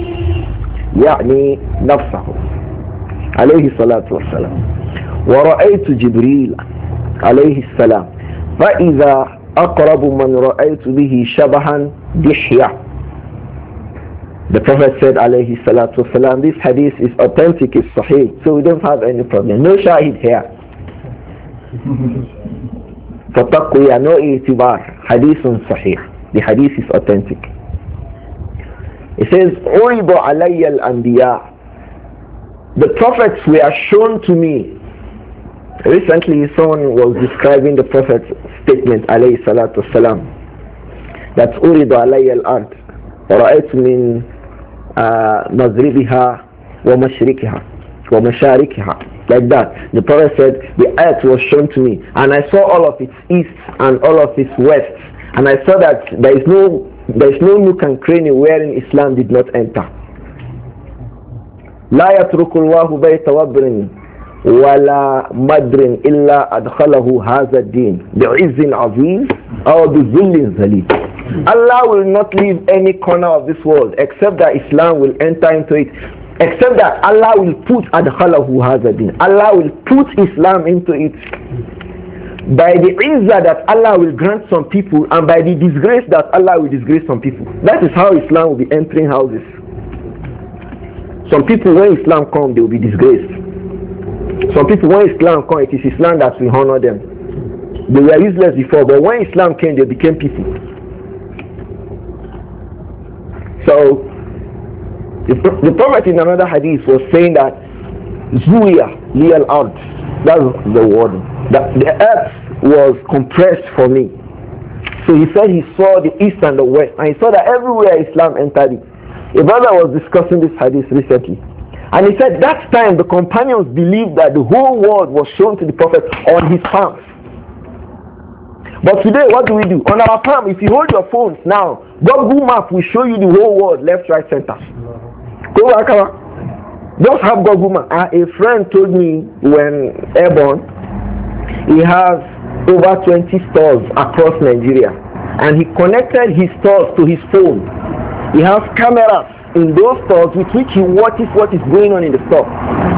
يعني نفسه عليه الصلاة والسلام ورأيت جبريل عليه السلام فإذا أقرب من رأيت به شبها دحية. The Prophet said عليه الصلاة والسلام, this hadith is authentic, is sahih, so we don't have any problem. No shahid here. فتقوى no itibar. Hadith sahih. The hadith is authentic. It says, عُرِضُ عَلَيَّ الْأَنْبِيَاءِ. The prophets were shown to me. Recently someone was describing the Prophet's statement alayhi salatu wasalam, that عُرِضُ عَلَيَّ الْأَرْضِ وَرَأَيْتُ مِنْ مَغْرِبِهَا وَمَشْرِكِهَا وَمَشَارِكِهَا. Like that. The Prophet said, the earth was shown to me, and I saw all of its east and all of its west, and I saw that there is no nook and cranny wherein Islam did not enter. لا يترك الله بيت وبر ولا مدر إلا أدخله هذا الدين بعز عظيم أو بذل ذليل. Allah will not leave any corner of this world except that Islam will enter into it, except that Allah will put أدخله هذا الدين. Allah will put Islam into it by the izzah that Allah will grant some people, and by the disgrace that Allah will disgrace some people. That is how Islam will be entering houses. Some people, when Islam comes, they will be disgraced. Some people, when Islam comes, it is Islam that will honor them. They were useless before, but when Islam came, they became people. So the Prophet in another hadith was saying that Zuya liyal ard, that's the word, that the earth was compressed for me. So he said he saw the east and the west, and he saw that everywhere Islam entered it. A brother was discussing this hadith recently, and he said that time the companions believed that the whole world was shown to the Prophet on his palms. But today, what do we do? On our palm, if you hold your phones now, Google Map will show you the whole world, left, right, center. Go back. Just have Google Map. A friend told me when airborne, he has over 20 stores across Nigeria, and he connected his stores to his phone. He has cameras in those stores with which he watches what is going on in the store.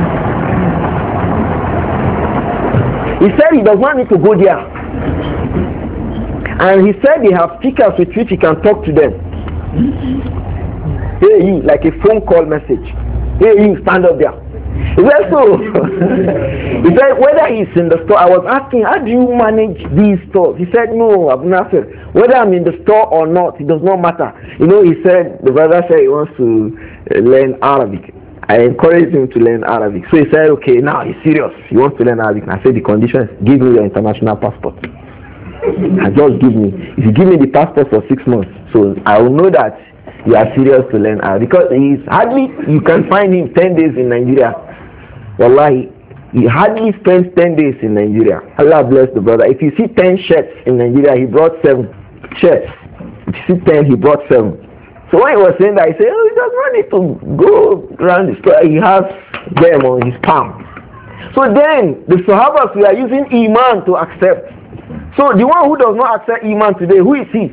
He said he does not need to go there. And he said they have speakers with which he can talk to them. Hey you, like a phone call message. Hey you, stand up there. He said so. He said whether he's in the store. I was asking, how do you manage these stores? He said no, Abu Nasir. Whether I'm in the store or not, it does not matter. You know, he said, the brother said he wants to learn Arabic. I encouraged him to learn Arabic. So he said, okay, now he's serious. He wants to learn Arabic. And I said, the condition is give me your international passport. And just give me. If you give me the passport for 6 months, so I will know that you are serious to learn Arabic. Because he's hardly, you can find him 10 days in Nigeria. Wallahi, he hardly spends 10 days in Nigeria. Allah bless the brother. If you see 10 shirts in Nigeria, he brought 7 shirts. If you see 10, he brought 7. So when he was saying that, I said, oh, he does not need to go around the store. He has them on his palm. So then, the Sahabas were using Iman to accept. So the one who does not accept Iman today, who is he?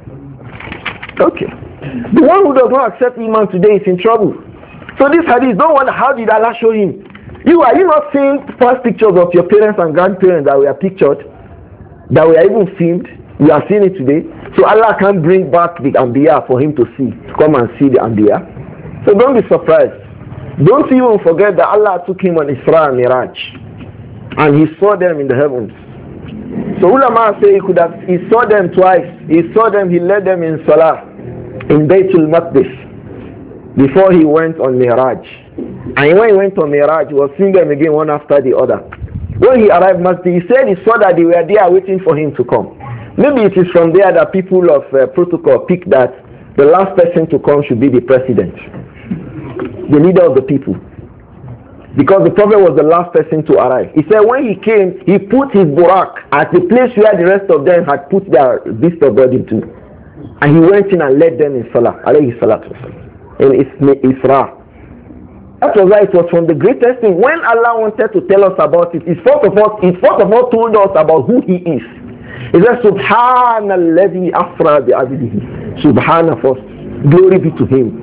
Okay. The one who does not accept Iman today is in trouble. So this hadith, don't wonder how did Allah show him? Are you not seeing first pictures of your parents and grandparents that were pictured? That were even filmed? We are seeing it today. So Allah can bring back the Anbiya for him to see. To come and see the Anbiya. So don't be surprised. Don't even forget that Allah took him on Isra and Miraj. And he saw them in the heavens. So ulama say he saw them twice. He saw them, he led them in Salah. In Baytul Maqdis. Before he went on Miraj. And when he went on Miraj, he was seeing them again one after the other. When he arrived Masjid, he said he saw that they were there waiting for him to come. Maybe it is from there that people of protocol pick that the last person to come should be the president, the leader of the people. Because the Prophet was the last person to arrive. He said when he came, he put his burak at the place where the rest of them had put their beast of burden to. And he went in and led them in Salah, alayhi salatu wasalam, in Isra. That was why it was from the greatest thing. When Allah wanted to tell us about it, he first of all told us about who he is. He said, Subhanalladhi afra bi abdihi. Subhana first. Glory be to him.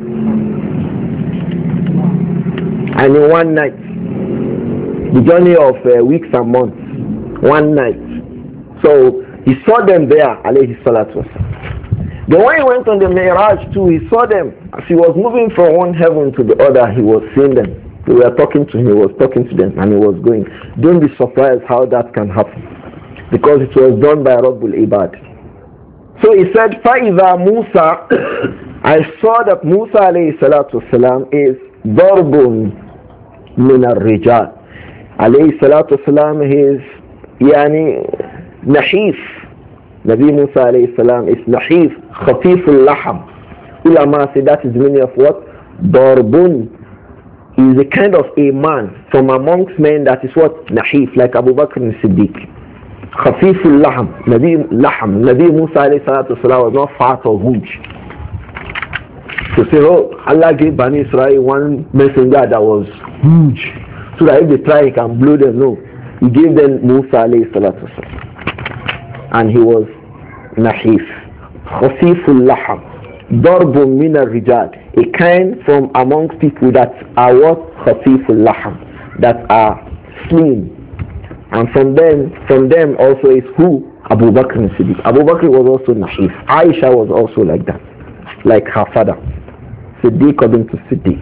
And in one night, the journey of weeks and months, one night. So he saw them there, alayhi salatu wasalam. Then when he went on the Mi'raj too, he saw them. As he was moving from one heaven to the other, he was seeing them. They were talking to him, he was talking to them, and he was going. Don't be surprised how that can happen. Because it was done by Rabbul Ibad. So he said, فَإِذَا Musa, I saw that Musa alayhi salatu wasalam is ضَرْبٌ مِنَ الرِّجَالِ alayhi salatu wasalam is yani nahif. Nabi Musa alayhi salam is nahif, khafiful laham. Ulama say that is the meaning of what? Darbun is a kind of a man from amongst men that is what? Nahif, like Abu Bakr and Siddiq. Khafiful laham. Nabi Musa alayhi salatu wasalam was not fat or huge. To say, oh, Allah gave Bani Israel one messenger that was huge, so that if they try, he can blow them. No. He gave them Musa alayhi salatu wasalam. And he was nahif, khafiful laham, darbun min al-rijal, a kind from amongst people that are what? Khafiful laham, that are slim. And from them also is who? Abu Bakr and Siddiq. Abu Bakr was also nahif. Aisha was also like that, like her father. Siddiq according to Siddiq.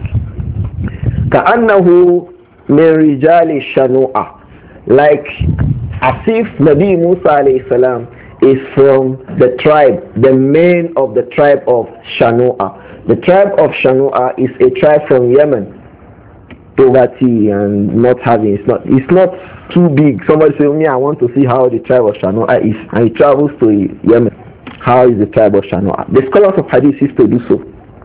كأنه من رجال الشنوءة, like as if Nabi Musa alayhi salam is from the tribe, the men of the tribe of Shanu'a. The tribe of Shanu'a is a tribe from Yemen. Poverty and not having, it's not too big. Somebody say, me, I want to see how the tribe of Shanu'a is. And he travels to Yemen. How is the tribe of Shanu'a? The scholars of Hadith used to do so.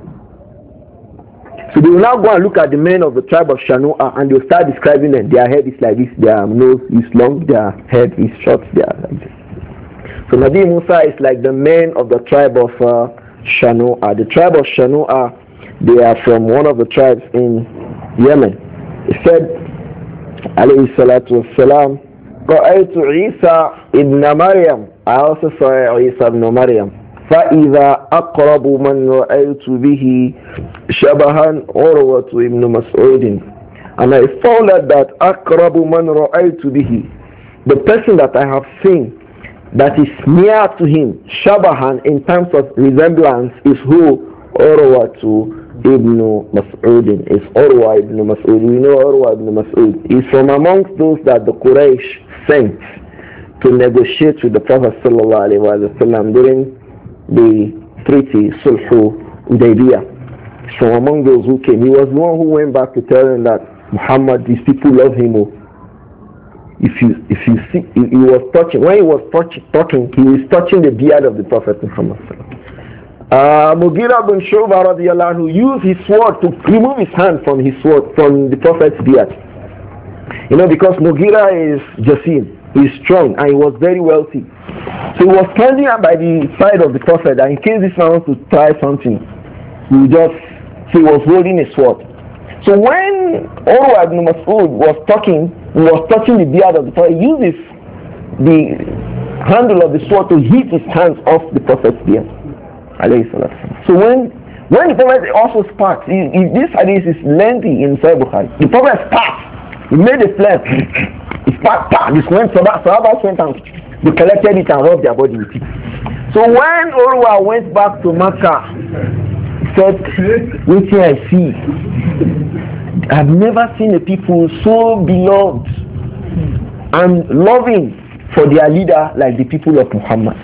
So they will now go and look at the men of the tribe of Shanu'a and they will start describing them. Their head is like this, their nose is long, their head is short, they are like this. So Nabi Musa is like the men of the tribe of Shanu'a. The tribe of Shanu'a, they are from one of the tribes in Yemen. He said, alayhi salatu wassalam, رَأَيْتُ عِيسَى ibn Maryam. I also saw Isa ibn Maryam. فَإِذَا أَقْرَبُ مَنْ رَأَيْتُ بِهِ شَبَهًا عُرْوَةُ ibn Mas'ud. And I found out that أَقْرَبُ مَنْ رَأَيْتُ بِهِ, the person that I have seen that is near to him, Shabahan in terms of resemblance, is who? Urwa to Ibn Mas'ud is Urwa ibn Mas'ud. We know Urwa ibn Mas'ud is from amongst those that the Quraysh sent to negotiate with the Prophet ﷺ during the treaty Sulh Hudaybiyah. From among those who came, he was the one who went back to tell them that Muhammad, these people love him. If you see, he was touching. When he was talking, he was touching the beard of the Prophet Muhammad. Mughira bin Shu'bah radiallahu anhu used his sword to remove his hand from his sword, from the Prophet's beard. You know, because Mughira is Jasim, he is strong and he was very wealthy. So he was standing by the side of the Prophet, and in case this man wants to try something, he was holding a sword. So when Urwa ibn Mas'ud was talking, he was touching the beard of the Prophet, he uses the handle of the sword to hit his hands off the Prophet's beard. So when the Prophet also sparks, this hadith is lengthy in Sahih Bukhari. The Prophet sparks, he made a flame, he sparked, this went, Sahabas went and they collected it and rubbed their body with it. So when Urwa went back to Makkah, he said, "What I see, I've never seen a people so beloved and loving for their leader like the people of Muhammad.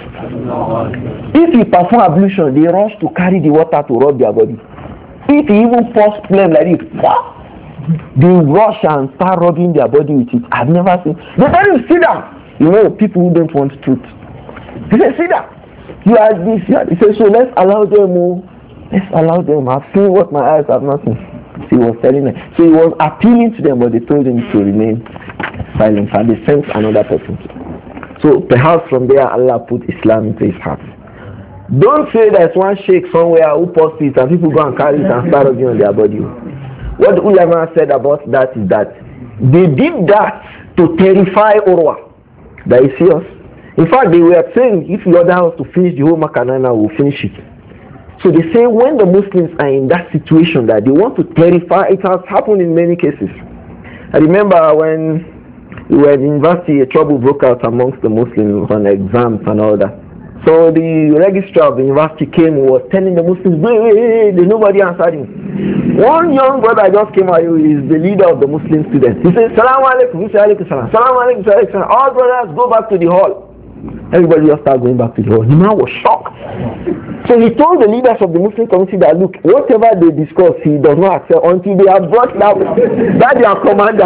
If he perform ablution, they rush to carry the water to rub their body. If he even pours flame like this, they rush and start rubbing their body with it. I've never seen. They tell him, sit down. You know, people who don't want truth. He said, sit down. You are this, you are this. He said, so let's allow them. Let's allow them. I've seen what my eyes have not seen. So he was telling them. So he was appealing to them, but they told him to remain silent, and they sent another person. So perhaps from there Allah put Islam into his heart. Don't say there's one sheikh somewhere who posts it and people go and carry it and start rubbing on their body. What the ulama said about that is that they did that to terrify Urwa. That is serious. In fact, they were saying if you order us to finish the whole Makanana, we'll finish it. So they say when the Muslims are in that situation that they want to terrify, it has happened in many cases. I remember when we were in university, a trouble broke out amongst the Muslims on exams and all that. So the registrar of the university came and was telling the Muslims, wait, nobody answered him. One young brother just came out, he is the leader of the Muslim students. He said, Salaam alaikum, salam. Salaam alaikum, salam. All brothers go back to the hall. Everybody just started going back to the hall. The man was shocked. So he told the leaders of the Muslim community that, look, whatever they discuss, he does not accept until they have brought that their commander.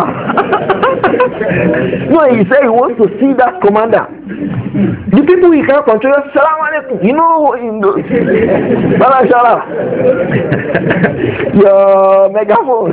No, he said he wants to see that commander. The people he can't control, Salaam alaikum. You know, Salam. Your megaphone.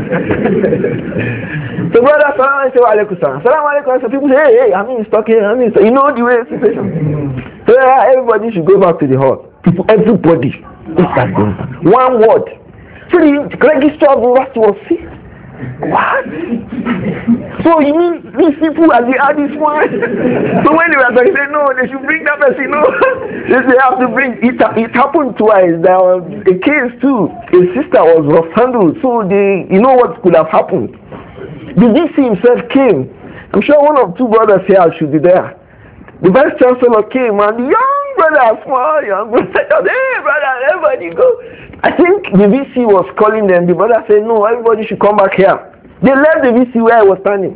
So brother, Salam alaikum. Salam alaikum. So people say, hey, I mean, it's talking. I mean, you know the way the situation. So everybody should go back to the hall. People, everybody, one word. So the registrar of the university was sick. What? So you mean these people are the hardest one? So when they were talking, they said no, they should bring that person. No, they have to bring it. It happened twice. There was a case too. A sister was rough handled. So you know what could have happened? The DC himself came. I'm sure one of two brothers here should be there. The vice chancellor came and the young brother, small young brother, said, hey brother, everybody go. I think the VC was calling them. The brother said, no, everybody should come back here. They left the VC where I was standing.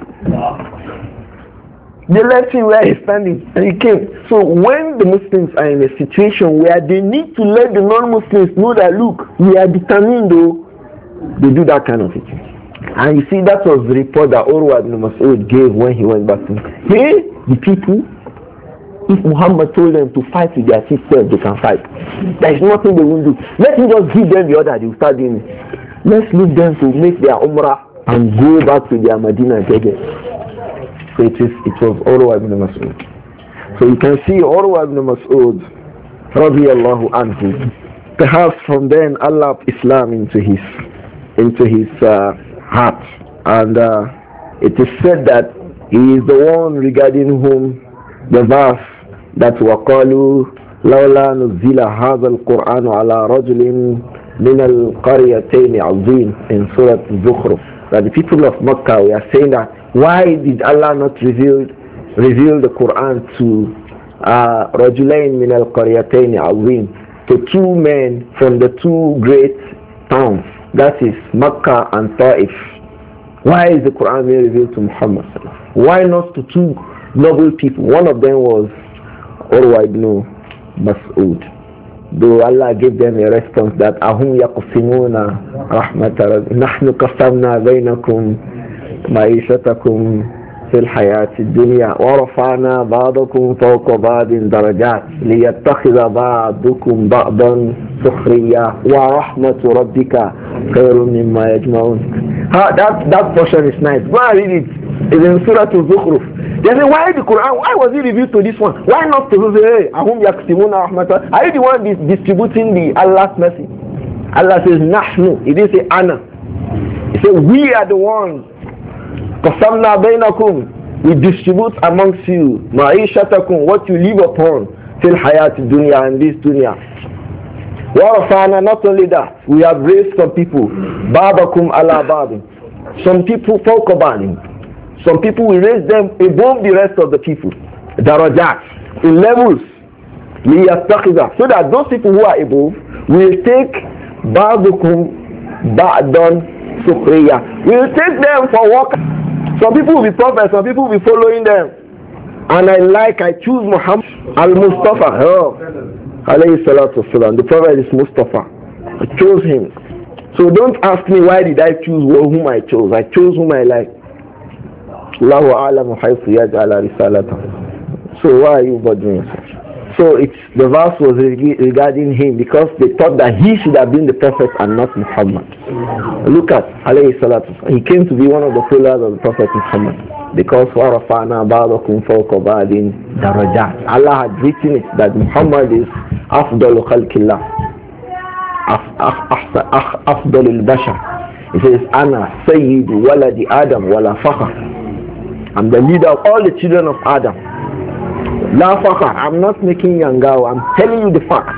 They left him where he's standing and he came. So when the Muslims are in a situation where they need to let the non-Muslims know that, look, we are determined though, they do that kind of thing. And you see, that was the report that Urwa ibn Mas'ud gave when he went back to him. Hey, the people, if Muhammad told them to fight with their sisters, they can fight. There is nothing they won't do. Let him just give them the order, they will start doing it. Let's leave them to make their Umrah and go back to their Medina again. So it was Urwa ibn Mas'ud. So you can see Urwa ibn Mas'ud, radiyallahu anhu. Perhaps from then Allah put Islam into his heart. And it is said that he is the one regarding whom the verse that وَقَالُوا لَوْلَا نُزِّلَ هَذَا الْقُرْآنُ عَلَى رَجُلٍ مِنَ الْقَرْيَتَيْنِ عَظِيمٍ in Surah Zukhruf, that the people of Makkah were saying that why did Allah not reveal the Quran to رَجُلَيْن مِنَ الْقَرْيَتَيْنِ عَظِيمٍ, to two men from the two great towns, that is Makkah and Ta'if. Why is the Quran being revealed to Muhammad? Why not to two noble people? One of them was Urwa ibn Mas'ud. Though Allah gave them a response that Ahum yaqsimuna rahmatar nahnu qasamna bainakum ma'ishatakum في الحياة الدنيا ورفعنا بعضكم فوق بعض درجات ليتخذ بعضكم بعضا سخريا ورحمة ربك خير مما يجمعون. That portion is nice. Go and read it. It's in Surah Al-Zukhruf. They say, why the Quran? Why was it revealed to this one? Why not to say, hey, ahum yaksimuna rahmata? Are you the one distributing the Allah's mercy? Allah says, nahnu. He didn't say ana. He said, we are the ones. قَسَمْنَا بَيْنَكُمْ. We distribute amongst you مَعِيشَتَكُمْ, what you live upon, fil hayat dunya, and this dunya. وَرَفَعْنَا, not only that, we have raised some people, بَعْضَكُمْ عَلَى بَعْضٍ, some people فَوْقَ بَعْضٍ, some people we raise them above the rest of the people, darajat, in levels, لِيَتَّخِذَ, so that those people who are above will take بَعْضُكُمْ بَعْضًا سُخْرِيًّا, will take them for work. Some people will be prophets, some people will be following them. And I choose Muhammad al-Mustafa. Oh, alayhi salatu wasalam. The prophet is Mustafa. I chose him. So don't ask me why did I choose whom I chose. I chose whom I like. Allahu a'lamu haythu yaj'ala risalatahu. So why are you bothering yourself? So the verse was regarding him because they thought that he should have been the prophet and not Muhammad. Look at alayhi salatu. He came to be one of the pillars of the prophet Muhammad because وَرَفَعْنَا بَعْضَكُمْ فَوْقَ بَعْضٍ دَرَجَاتٍ. Allah had written it that Muhammad is أفضل خلق الله, أفضل البشر. He says, أنا سيد ولد آدم ولا فخر. I'm the leader of all the children of Adam. La fakhar, I'm not making yangao, I'm telling you the facts.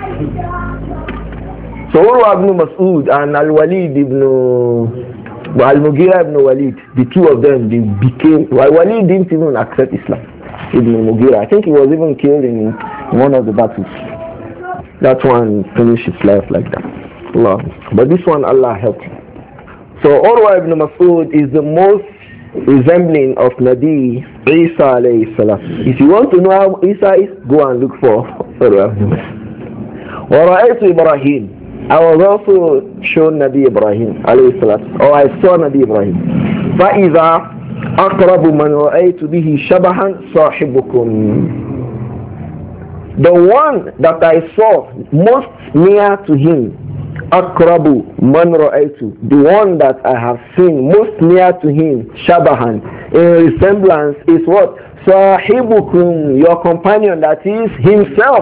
So Urwa ibn Mas'ud and Al-Walid ibn Al-Mughira ibn Walid, the two of them, they became, Walid didn't even accept Islam. Ibn Mughira, I think he was even killed in one of the battles. That one finished his life like that. Allah. But this one, Allah helped him. So Urwa ibn Mas'ud is the most resembling of Nabi Isa alayhi salam. If you want to know how Isa is, go and look for Urwa ibn Mas'ud. وَرَأَيْتُ Ibrahim. I was also shown Nabi Ibrahim alayhi salam. Or I saw Nabi Ibrahim. فَإِذَا أَقْرَبُ مَنْ رَأَيْتُ بِهِ شَبَهًا صَاحِبُكُمْ. The one that I saw most near to him, Akrabu man ra'aytu, the one that I have seen most near to him, Shabahan, in resemblance is what? Sahibukum, your companion, that is himself.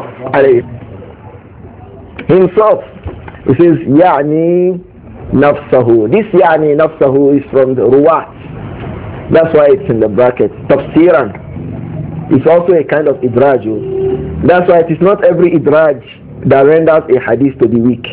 Himself. It says, Ya'ni nafsahu. This Ya'ni nafsahu is from the Ruwat. That's why it's in the bracket. Tafsiran. It's also a kind of idraj. That's why it is not every idraj that renders a hadith to be weak.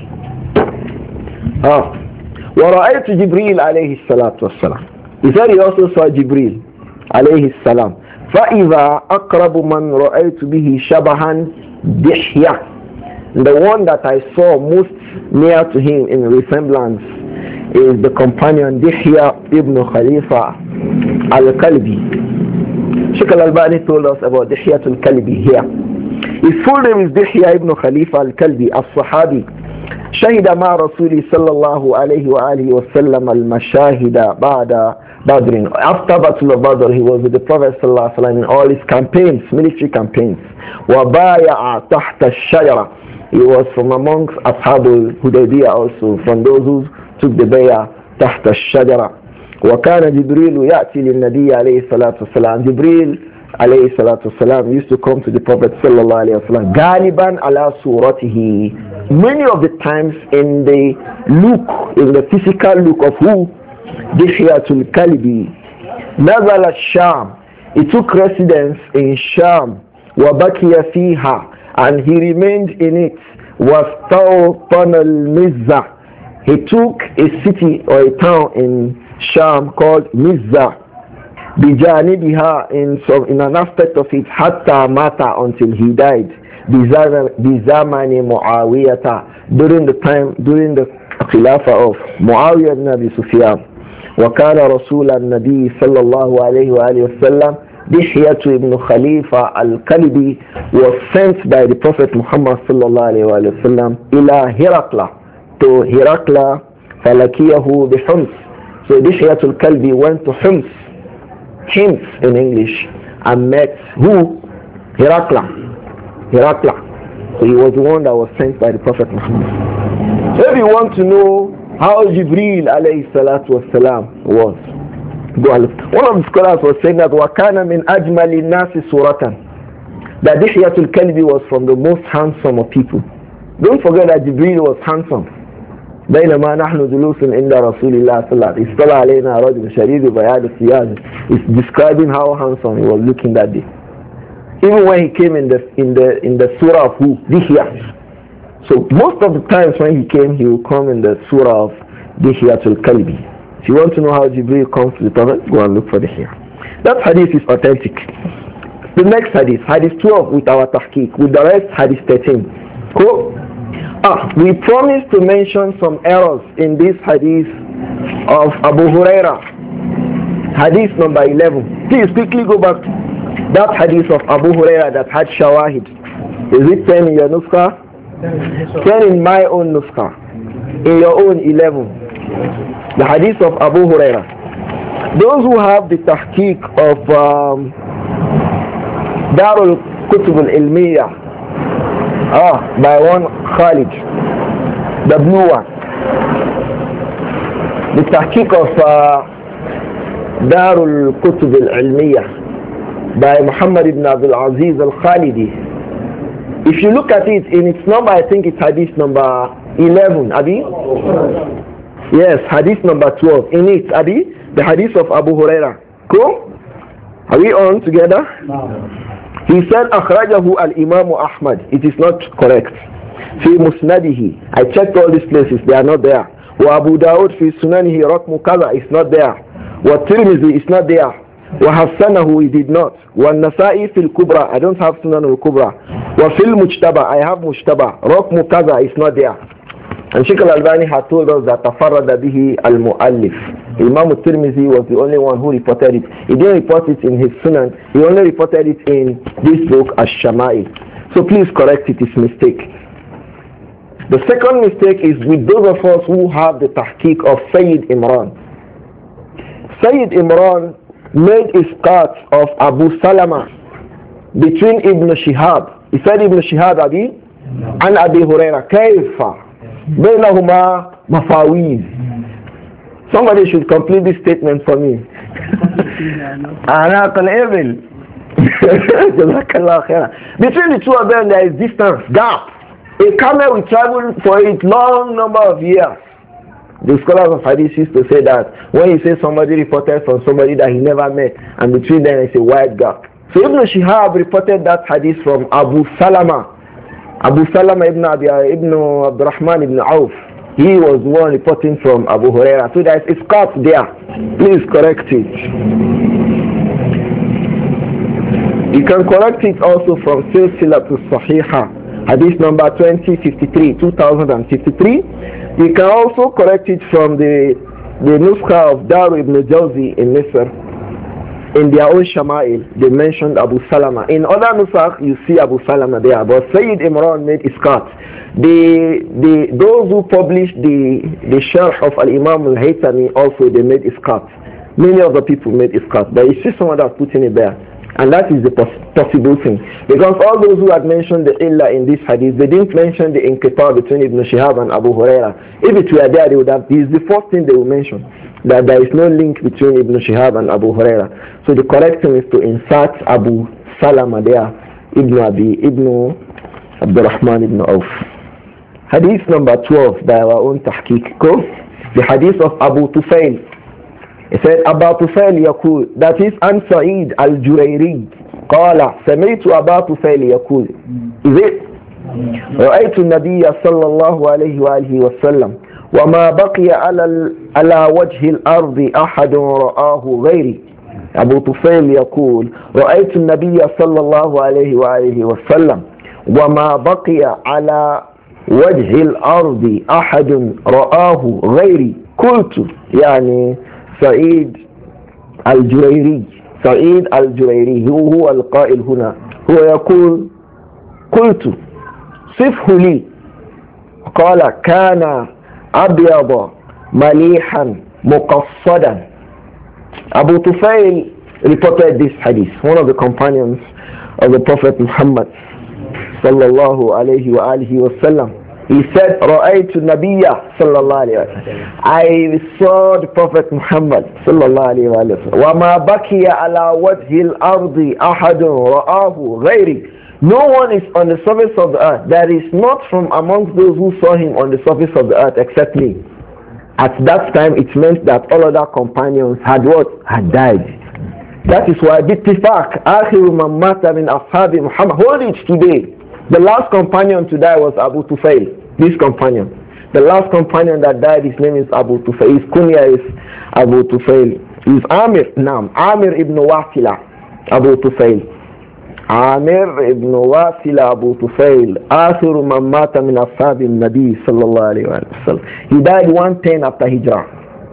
وَرَأَيْتُ جِبْرِيلَ عَلَيْهِ الصَّلَاةُ وَالسَّلَامُ. He said he also saw Jibreel alayhi salam. فَإِذَا أَقْرَبُ مَنْ رَأَيْتُ بِهِ شَبَهًا دِحْيَةً. The one that I saw most near to him in resemblance is the companion Dihya ibn Khalifa al-Kalbi. Sheikh al-Albani told us about Dihya al-Kalbi here. His full name is Dihya ibn Khalifa al-Kalbi al-Sahabi. شهد مع رسول صلى الله عليه وآله وسلم المشاهد بعد بدر. After Battle of Badr, he was with the Prophet صلى الله عليه وسلم in all his campaigns, military campaigns. وبايع تحت الشجرة. He was from amongst أصحاب الهديبية also, from those who took the bay'ah تحت الشجرة. وكان جبريل يأتي للنبي عليه الصلاة والسلام. Jibril عليه الصلاة والسلام used to come to the Prophet صلى الله عليه وسلم غالبا على صورته. Many of the times in the look, in the physical look of who? Dihyatul Kalbi. Nazal al-Sham. He took residence in Sham. Wabakiya fiha. And he remained in it. Wastawtan al-Mizza. He took a city or a town in Sham called Mizza. Bijanibiha, in an aspect of it, hatta mata, until he died. بزمن معاوية, during the Khilafah of Muawiyah ibn Abi Sufyan. وكان رسول النبي صلى الله عليه وآله وسلم Dihya ibn Khalifa al-Kalbi was sent by the Prophet Muhammad sallallahu alayhi wa sallam ila Herakla, to Herakla falakiyahu bi-Hums. So Dihya al-Kalbi went to Hums in English, and met who? Herakla. So he was the one that was sent by the Prophet Muhammad. So if you want to know how Jibreel alayhi salatu wasalam was, go and look. One of the scholars was saying that وَكَانَ مِنْ أَجْمَلِ النَّاسِ سُورَةً, that Dihyatul Kalbi was from the most handsome of people. Don't forget that Jibreel was handsome. بينما نحن جلوس عند رسول الله صلى الله عليه وسلم اصطلع علينا رجل شديد بياض الثياب. It's describing how handsome he was looking that day. Even when he came in the surah of who? Dihya. So most of the times when he came, he would come in the surah of Dihyatul Kalbi. If you want to know how Jibreel comes to the Prophet, go and look for the here. That hadith is authentic. The next hadith, hadith 12 with our tahqiq, with the rest hadith 13. Cool? We promised to mention some errors in this hadith of Abu Huraira. Hadith number 11. Please quickly go back. That hadith of Abu Huraira that had shawahid. Is it 10 in your nuskha? 10 in my own nuskha. In your own 11. The hadith of Abu Huraira. Those who have the tahqiq of Darul Kutub al-Ilmiya, by one Khalid, the blue one. The tahqiq of Darul Kutub al-Ilmiya by Muhammad ibn Abdul Aziz al-Khalidi. If you look at it in its number, I think it's hadith number 11, Abi? Yes, hadith number 12. In it, Abi, the hadith of Abu Huraira. Cool? Are we on together? No. He said, أخرجه الإمام أحمد. It is not correct. في مسنده. I checked all these places. They are not there. وأبو داود في سننه رقم كذا. It's not there. والترمذي is not there. وحسنه he did not. والنسائي في الكبرى. I don't have سنن الكبرى. وفي المجتبى. I have مجتبى. رقم كذا is not there. And Sheikh al-Albani had told us that تفرد به المؤلف. Imam al-Tirmidhi was the only one who reported it. He didn't report it in his Sunan. He only reported it in this book, Ash-Shama'il. So please correct it, it's mistake. The second mistake is with those of us who have the tahqiq of Sayyid Imran. Sayyid Imran made isqat of Abu Salama between Ibn Shihab. He said Ibn Shihab Abi and Abi Huraira. Kayfa bainahuma mafawiz. Somebody should complete this statement for me. Between the two of them there is distance, gap. A camel will travel for a long number of years. The scholars of hadith used to say that when you say somebody reported from somebody that he never met, and between them is a wide gap. So Ibn Shihab reported that hadith from Abu Salama. Abu Salama ibn Abdurrahman ibn Auf. He was the one reporting from Abu Huraira. So there is a cut there. Please correct it. You can correct it also from Silsilatul Sahiha, hadith number 2053. You can also correct it from the Nuskha of Daru ibn Jawzi in Misr. In their own Shama'il, they mentioned Abu Salama. In other Nusakh, you see Abu Salama there. But Sayyid Imran made isqat. Those who published the Sharh of Al-Imam Al-Haytami also, they made isqat. Many of the people made isqat. But you see someone that's putting it there. And that is the possible thing. Because all those who had mentioned the illah in this hadith, they didn't mention the inqita between Ibn Shihab and Abu Huraira. If it were there, they would have, this is the first thing they will mention, that there is no link between Ibn Shihab and Abu Huraira. So the correct thing is to insert Abu Salama there, Ibn Abdurrahman ibn Auf. Hadith number 12 by our own tahqiq. The hadith of Abu Tufail. He said, Abu Tufail yaqul, that is An Sa'id al-Jurayri. Qala, Sami'tu Abu Tufail yaqul. Is it? رأيت النبي صلى الله عليه وآله وسلم وما بقي على وجه الأرض أحد رآه غيري. Abu Tufail يقول رأيت النبي صلى الله عليه وآله وسلم وَمَا بَقِيَ عَلَى وَجْهِ الْأَرْضِ أَحَدٌ رَآهُ غَيْرِي قُلْتُ يعني سعيد الجريري هو القائل هنا، هو يقول قلت صفه لي، قال كان أبيض مليحا مقصدا. Abu Tufail reported this hadith, one of the companions of the Prophet Muhammad sallallahu alayhi wa alihi wa sallam. He said, رأيت النبي صلى الله عليه وسلم, I saw the Prophet Muhammad صلى الله عليه وسلم, وما بكي على وجه الأرض أحد رآه غيري. No one is on the surface of the earth. There is not from amongst those who saw him on the surface of the earth except me. At that time, it meant that all other companions had what? Had died. That is why bittifaq akhiru man mata min ashabi Muhammad. Hold it today. The last companion to die was Abu Tufail. This companion. The last companion that died, his name is Abu Tufail. His kunya is Abu Tufail. He's Amir. Naam. Amir ibn Wasila. Abu Tufail. Amir ibn Wasila Abu Tufail. Akhiru man mata min ashabi Nabi sallallahu alayhi wa sallam. He died 110 after Hijrah.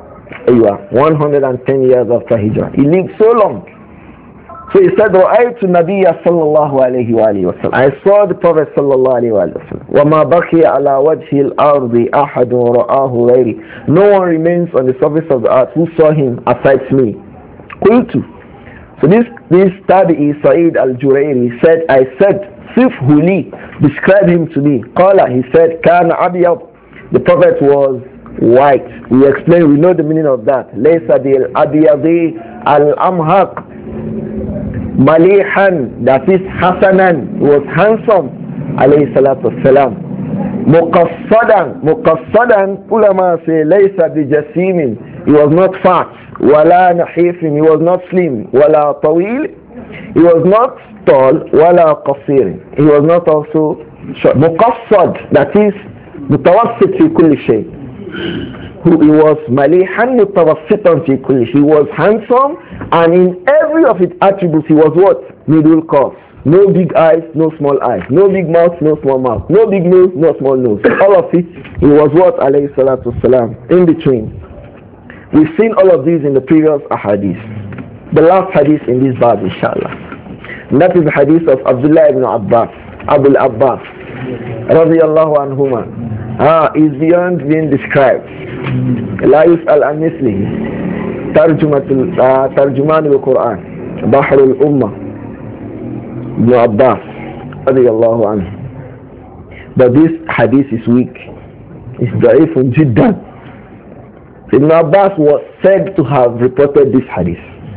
110 years after Hijrah. He lived so long. So he said, رَأَيْتُ النَّبِيَّ صَلَّى اللَّهُ عَلَيْهِ وَآلِهِ وَسَلَّمَ. I saw the Prophet صلى الله عليه وآله وسلم. وَمَا بَقِيَ عَلَى وَجْهِ الْأَرْضِ أَحَدٌ رَآهُ غَيْرِي. No one remains on the surface of the earth who saw him aside me. قُلْتُ. So this Tabi'i Sa'id al-Jurayri said, I said, صِفْهُ لِي, describe him to me. قَالَ, he said, كَانَ أَبْيَض. The Prophet was white. We explain, we know the meaning of that. لَيْسَ بِالْأَبْيَضِ الْأَمْهَقِ. Malihan, that is Hasanan, was handsome, alayhi salatu wassalam. Muqassadan, ulama say, laysa bijasimin, he was not fat, wala nahifin, he was not slim, wala tawil, he was not tall, wala qasir, he was not also short. Muqassad, that is mutawassit fi kulli shay. He was malihan mutawassitan fi kulli shay. He was handsome, and in every of its attributes he was what? Middle course. No big eyes, no small eyes. No big mouth, no small mouth. No big nose, no small nose. All of it, he was what? Alayhi salatu wasalam. In between. We've seen all of these in the previous ahadith. The last hadith in this bab, inshallah. And that is the hadith of Abdullah ibn Abbas, Abu al-Abbas, radiyallahu anhuma. Is beyond being described. La yus'al an mislihi. ترجمان القرآن بحر الأمة ابن عباس رضي الله عنه. But this hadith is weak. It's ضعيف جدا. Ibn Abbas was said to have reported this hadith.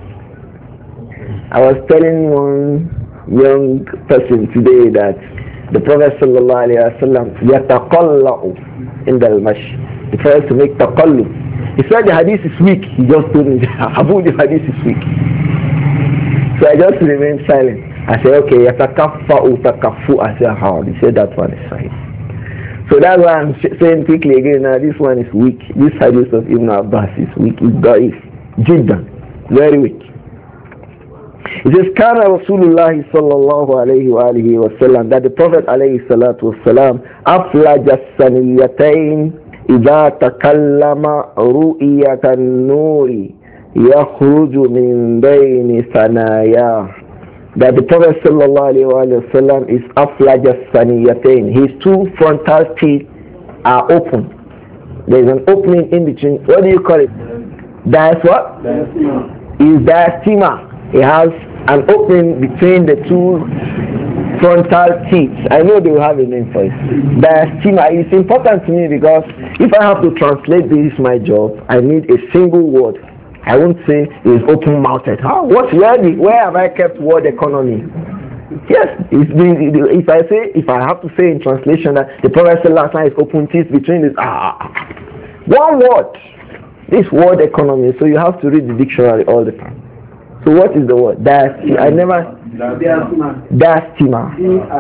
I was telling one young person today that the Prophet sallallahu alayhi wa sallam يتقلع عند المشي. He tries to make taqallub. He said the hadith is weak. He just told me, Abu, the hadith is weak. So I just remained silent. I said, okay, yatakaffa'u takaffu. I said, how? He said that one is fine. So that's why I'm saying quickly again, this one is weak. This hadith of Ibn Abbas is weak. It's da'if. Jiddan. Very weak. It says, كان رسول الله صلى الله عليه وآله وسلم, that the Prophet عليه الصلاة والسلام أفلج السنيتين إذا تكلم رؤية النور يخرج من بين ثناياه. That the Prophet sallallahu alayhi wa sallam is aflaj as-saniyatain. His two frontal teeth are open. There is an opening in between. What do you call it? That's what? Is diastema. He has an opening between the two frontal teeth. I know they will have a name for it. Diastema is important to me because if I have to translate this my job, I need a single word. I won't say is open-mouthed. Where have I kept word economy? Yes, if I have to say in translation that the Prophet said last night is open teeth between this, one word. This word economy. So you have to read the dictionary all the time. So what is the word? Diastema. I never. Diastema.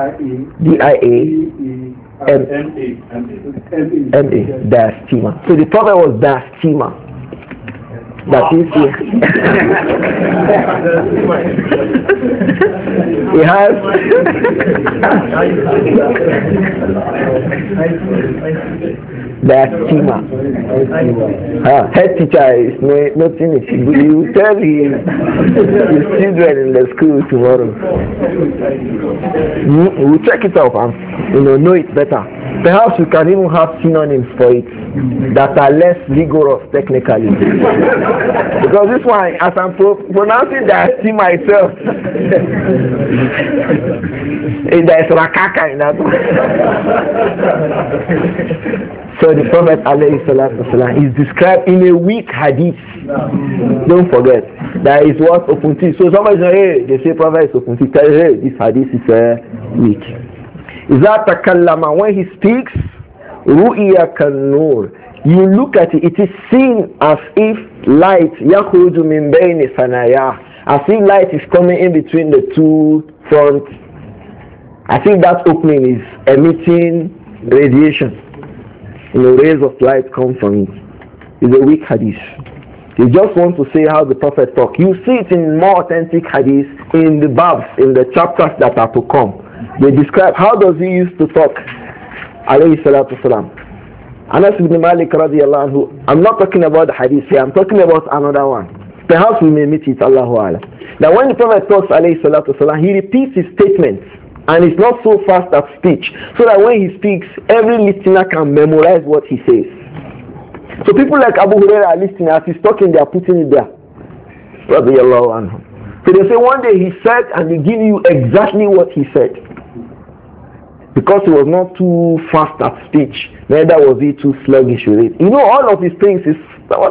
D-I-A-M-A. Diastema. So the Prophet was diastema. That is He has the estima. Head teacher is nothing. You tell his children in the school tomorrow. We'll check it out and know it better. Perhaps we can even have synonyms for it that are less rigorous technically. Because this one, as I'm pronouncing that, I see myself. There's rakaka in that one. So the Prophet ﷺ is described in a weak hadith. Don't forget, that is what Opunti. So somebody say, hey, they say Prophet is Opunti. Tell you, hey, this hadith is weak. إذا تكلم, when he speaks, رؤيا كالنور, you look at it, it is seen as if light يخرج من بين ثناياه, as if light is coming in between the two fronts. I think that opening is emitting radiation. Rays of light come from it. It's a weak hadith. You just want to say how the Prophet talked. You see it in more authentic hadith in the babs, in the chapters that are to come. They describe how does he used to talk. Alayhi salatu salam. Anas ibn Malik radiyallahu anhu. I'm not talking about the hadith here. I'm talking about another one. Perhaps we may meet it. Allahu Alam. Now when the Prophet talks alayhi salatu salam, he repeats his statements. And it's not so fast at speech. So that when he speaks, every listener can memorize what he says. So people like Abu Hurairah are listening. As he's talking, they are putting it there. Radiyallahu anhu. So they say one day he said, and they give you exactly what he said. Because he was not too fast at speech, neither was he too sluggish with it. All of his things is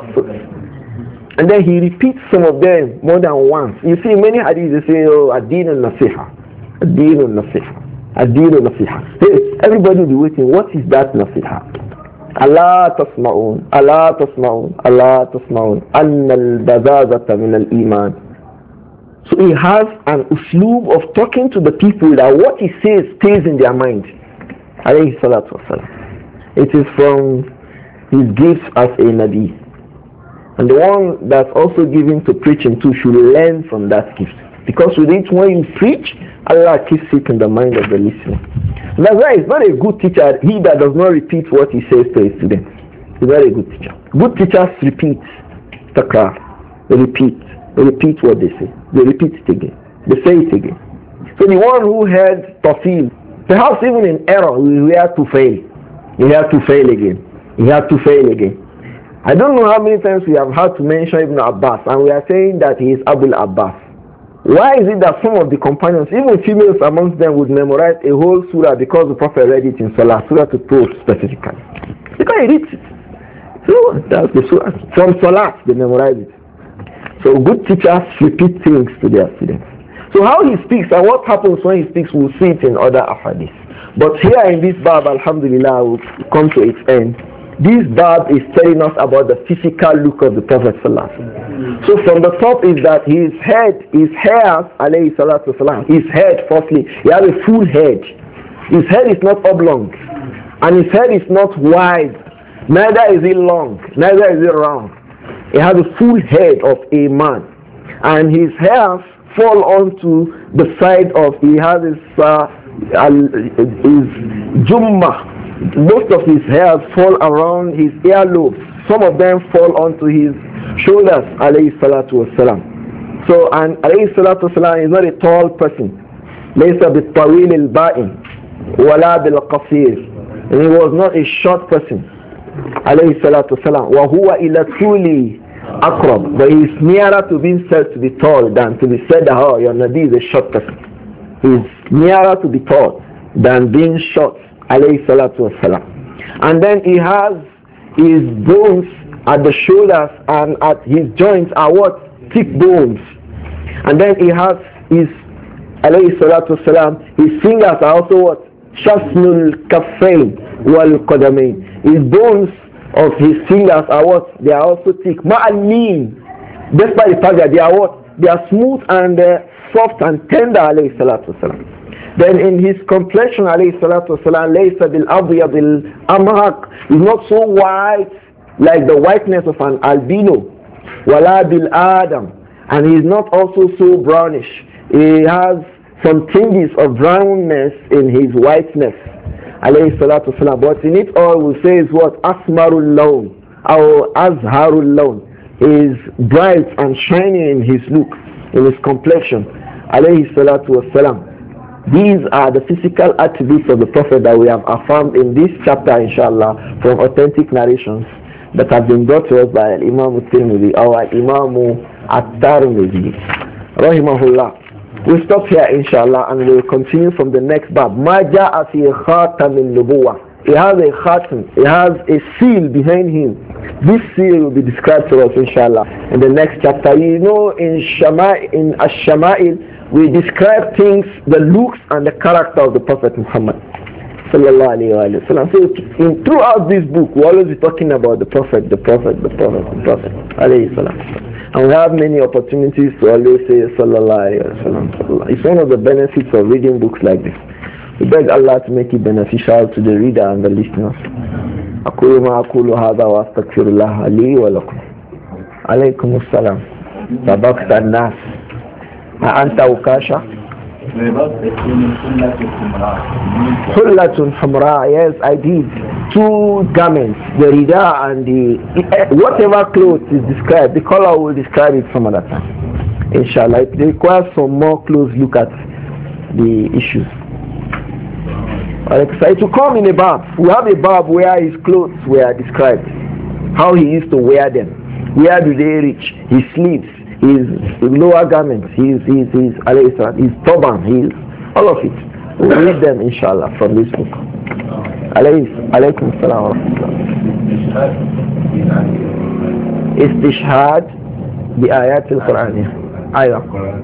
and then he repeats some of them more than once. You see many hadiths they say, oh, ad-din al-nasiha. Ad-din al-nasiha. Ad-din al-nasiha. Hey, everybody will be waiting. What is that nasiha? Allah tasma'un. Allah tasma'un. Allah tasma'un. Anna al-bazazata min al-iman. So he has an usloob of talking to the people that what he says stays in their mind. Alayhi salatu wasalam. It is from his gifts as a Nabi. And the one that's also given to preaching too should learn from that gift. Because with it, when you preach, Allah keeps it in the mind of the listener. That's why it's not a good teacher, he that does not repeat what he says to his students. He's not a good teacher. Good teachers repeat. Takrar. They repeat. They repeat what they say. They repeat it again. They say it again. So the one who had tafil, perhaps even in error, we have to fail. He had to fail again. He had to fail again. I don't know how many times we have had to mention Ibn Abbas, and we are saying that he is Abul Abbas. Why is it that some of the companions, even females amongst them, would memorize a whole surah because the Prophet read it in Salah, surah to Tur specifically? Because he reads it. So that's the surah. From Salah, they memorize it. So good teachers repeat things to their students. So how he speaks and what happens when he speaks, we'll see it in other ahadith. But here in this bab, alhamdulillah, we'll come to its end. This bab is telling us about the physical look of the Prophet ﷺ. So from the top is that his hair, alayhi salatu wasalam, his head, firstly, he has a full head. His head is not oblong. And his head is not wide. Neither is it long. Neither is it round. He has a full head of a man. And his hair fall onto the side of, he has his jumma. Most of his hairs fall around his earlobes. Some of them fall onto his shoulders, alayhi salatu wasalam. So, and alayhi salatu wasalam is not a tall person. Laysa bit-tawil al-ba'in, wala bil-qasir. And he was not a short person, alayhi salatu wasalam. Wa huwa ila tuli akrab. But he is nearer to being said to be tall than to be said that, oh, your Nabi is a short person. He is nearer to be tall than being short, alayhi salatu wasalam. And then he has his bones at the shoulders and at his joints are what? Thick bones. And then he has his, alayhi salatu wasalam, his fingers are also what? Shasnul kaffain wal qadamain. His bones of his fingers are what? They are also thick. Ma'aleen. Despite the fact that they are what? They are smooth and soft and tender, alayhi salatu wasalam. Then in his complexion, alayhi salatu wasalam, laysa bil abyad al amhaq, is not so white like the whiteness of an albino. Wala bil adam, and he is not also so brownish. He has some tinges of brownness in his whiteness, alayhi salatu wasalam. But in it all we say is what? Asmarul lawn, or azharul lawn. Is bright and shining in his look, in his complexion, alayhi salatu wasalam. These are the physical attributes of the Prophet that we have affirmed in this chapter, inshallah, from authentic narrations that have been brought to us by Imam al-Tirmidhi or Imam al-Tirmidhi, rahimahullah. We'll stop here, inshallah, and we'll continue from the next bab. Ma ja'a fi khatam al-nubuwah. He has a khatam, he has a seal behind him. This seal will be described to us, inshallah, in the next chapter. You know, in Ash-Shama'il, we describe things, the looks and the character of the Prophet Muhammad sallallahu alayhi wa sallam. So throughout this book, we always be talking about the Prophet alayhi salam. And we have many opportunities to always say sallallahu alayhi wa sallam. It's one of the benefits of reading books like this. We beg Allah to make it beneficial to the reader and the listeners. أقول ما أقول هذا وأستغفر الله لي ولكم. عليكم السلام. سبقت الناس. أنت وكاشة. حلة حمراء. Yes, I did. Two garments, the rida and the whatever clothes is described. The color will describe it some other time. Inshallah, it requires some more close look at the issues. So it will come in a bab. We have a bab where his clothes were described, how he used to wear them, where do they reach, his sleeves, his lower garments, his turban, all of it. We'll read them, inshallah, from this book. Alaykum salam wa rahmatullah. Istishhad bi ayat al-Qur'aniyah. Ayah.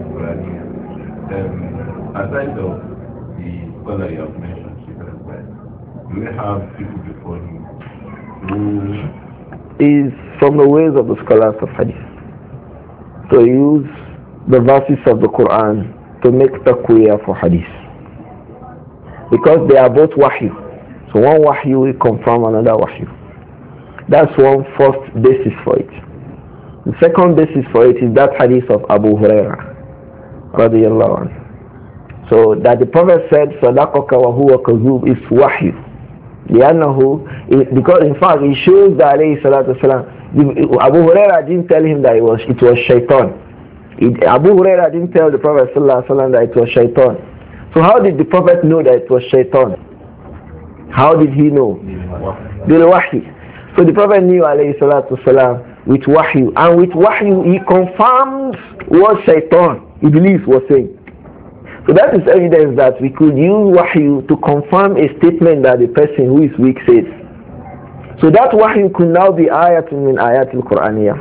Aside of the scholar you have mentioned, do we have people before him who is from the ways of the scholars of hadith to use the verses of the Quran to make taqwiyah for hadith, because they are both wahyu. So one wahyu will confirm another wahyu. That's one first basis for it. The second basis for it is that hadith of Abu Hurairah radiyallahu anhu. So that the Prophet said sadaqaka wa huwa kazub is wahyu. Because in fact it shows that alayhi salatu wasalam, Abu Hurairah didn't tell him that it was shaitan. Abu Hurairah didn't tell the Prophet sallallahu alaihi wasallam that it was shaitan. So how did the Prophet know that it was shaitan? How did he know? Bil wahyi. So the Prophet knew alayhi salatu wasalam with wahyu, and with wahyu he confirmed what shaitan, Iblis, was saying. So that is evidence that we could use wahyu to confirm a statement that the person who is weak says. So that wahyu could now be ayatun min ayatul Qur'aniyah.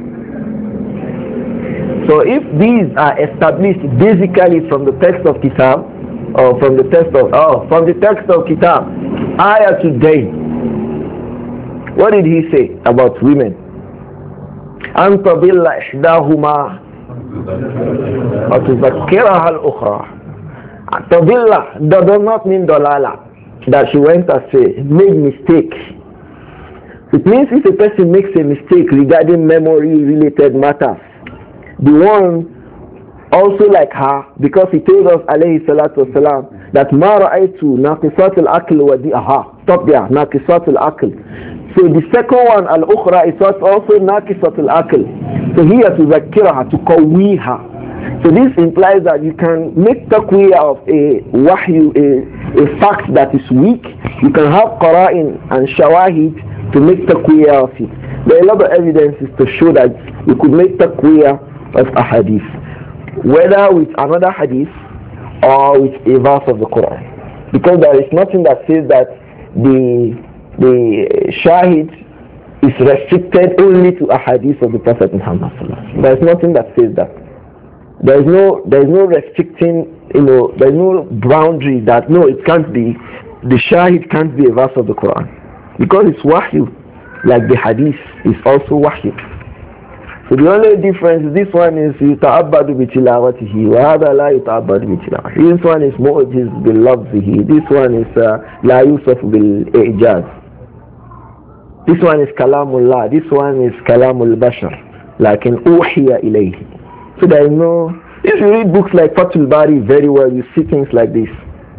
So if these are established basically from the text of Kitab, or from the text of Kitab, ayatul dayn. What did he say about women? Anta billa ihdahuma wa tuzakkiraha al-ukhra. Tadilla does not mean dalala, that she went astray, made mistake. It means if a person makes a mistake regarding memory related matters, the one also like her, because he told us alayhi salatu wasalam that ma ra'aytu naqisat al-aql wa di'aha. Stop there, naqisat al-aql. So the second one, al-ukhra, is also naqisat al-aql. So here to zakiraha, to qawwiha. So this implies that you can make taqwiyah of a wahyu, a fact that is weak. You can have qara'in and shawahid to make taqwiyah of it. There are a lot of evidences to show that you could make taqwiyah of a hadith, whether with another hadith or with a verse of the Quran. Because there is nothing that says that the shahid is restricted only to a hadith of the Prophet Muhammad. There is nothing that says that. There is no restricting, there is no boundary that no, it can't be, the shahid can't be a verse of the Quran, because it's wahyu, like the hadith is also wahyu. So the only difference is this one is yuta'abbadu bi tilawatihi wa hadha la yuta'abbadu bi tilawatihi. This one is mu'jiz bil lafzihi. This one is la yusaf bil i'jaz. This one is kalamullah. This one is kalamul bashar. Lakin uhiya ilayhi. So there is no If you read books like Fathul Bari very well, you see things like this.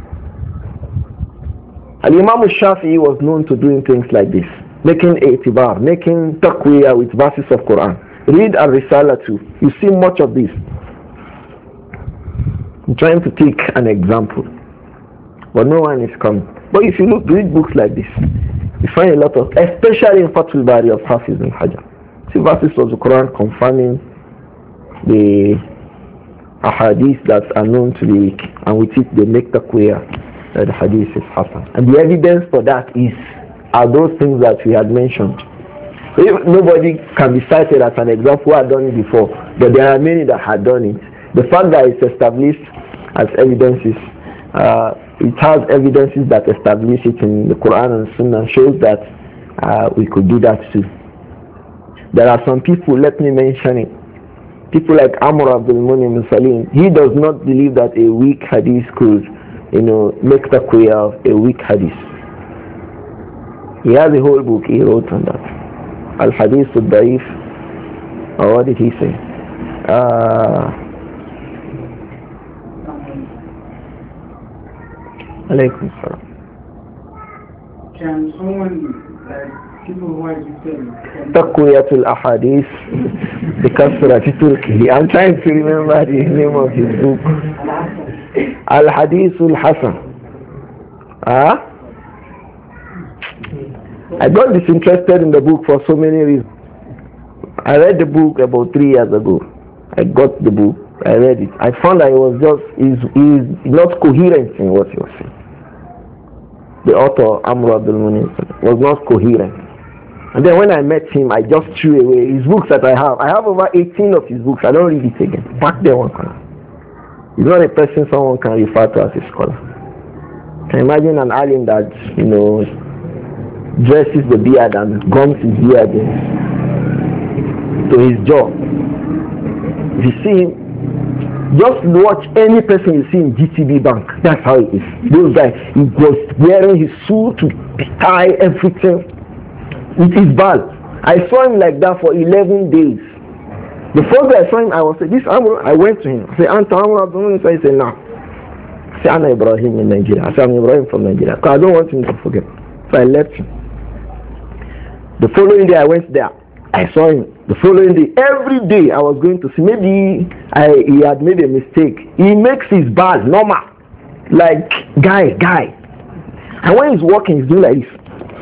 Al-Imam al-Shafi'i was known to doing things like this, making i'tibar, making taqwiyah with verses of Quran. Read Al-Risala too. You see much of this. I'm trying to take an example, but no one is coming. But if you read books like this, you find a lot of, especially in Fathul Bari of Hafiz bin Hajar, see verses of the Quran confirming the ahadith that are known to be weak, and with it they make taqwiyah that the hadith is hasan. And the evidence for that are those things that we had mentioned. If nobody can be cited as an example who had done it before, but there are many that had done it. The fact that it's established as evidences, it has evidences that establish it in the Quran and Sunnah, shows that we could do that too. There are some people, let me mention it, people like Amr Abdul Munim Salim. He does not believe that a weak hadith could, make taqwiyah of a weak hadith. He has a whole book he wrote on that. Al-Hadith al-Da'if, or what did he say? Alaykum salam. Can someone, like people who are just Taqwiyatul Ahadith Bikasrati Turki. I'm trying to remember the name of his book. Al-Hadithul Hasan. I got disinterested in the book for so many reasons. I read the book about 3 years ago. I got the book, I read it. I found that it was he's not coherent in what he was saying. The author, Amr Abdul Munim, was not coherent. And then when I met him, I just threw away his books that I have. I have over 18 of his books. I don't read it again. Back there one corner. He's not a person someone can refer to as a scholar. Can imagine an alim that, dresses the beard and gums his beard to his jaw. If you see him, just watch any person you see in GTB Bank. That's how it is. Those guys, he was wearing his suit, tie, everything. It is bad. I saw him like that for 11 days. The first day I saw him, I was saying, I went to him. I said, Anta Amr Abdul. He said, no. I said, Anna Ibrahim in Nigeria. I said, I'm Ibrahim from Nigeria. Because I don't want him to forget. So I left him. The following day I went there. I saw him. The following day, every day I was going to see. Maybe he had made a mistake. He makes his bars normal. Like, guy. And when he's walking, he's doing like this.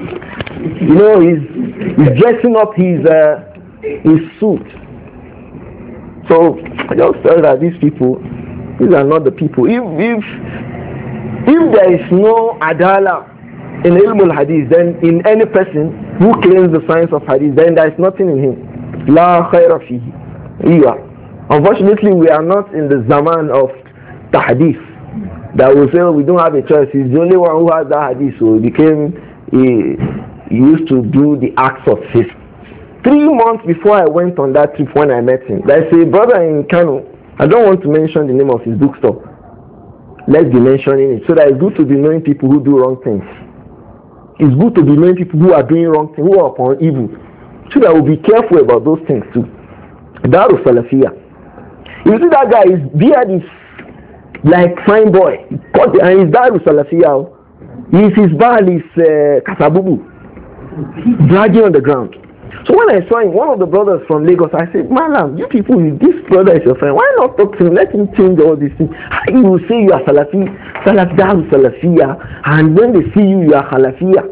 He's dressing up his suit. So I just felt that these are not the people. If there is no adala in ilm al-hadith, then in any person who claims the science of hadith, then there is nothing in him. La khayra fihi. Unfortunately, we are not in the zaman of tahdith that will say, we don't have a choice. He's the only one who has that hadith. So he used to do the acts of faith. 3 months before I went on that trip, when I met him, there's a brother in Kano. I don't want to mention the name of his bookstore. Let's be mentioning it, so that it's good to be knowing people who do wrong things. It's good to be knowing people who are doing wrong things, who are upon evil, so that we'll be careful about those things too. Daru Salafiyah. You see that guy, his beard is like fine boy, and his Daru Salafiyah. His ball is Kasabubu, dragging on the ground. So when I saw him, one of the brothers from Lagos, I said, Malam, you people, this brother is your friend. Why not talk to him? Let him change all these things. He will say you are Salafi, Salafiyah, and when they see you, you are Khalafiyah.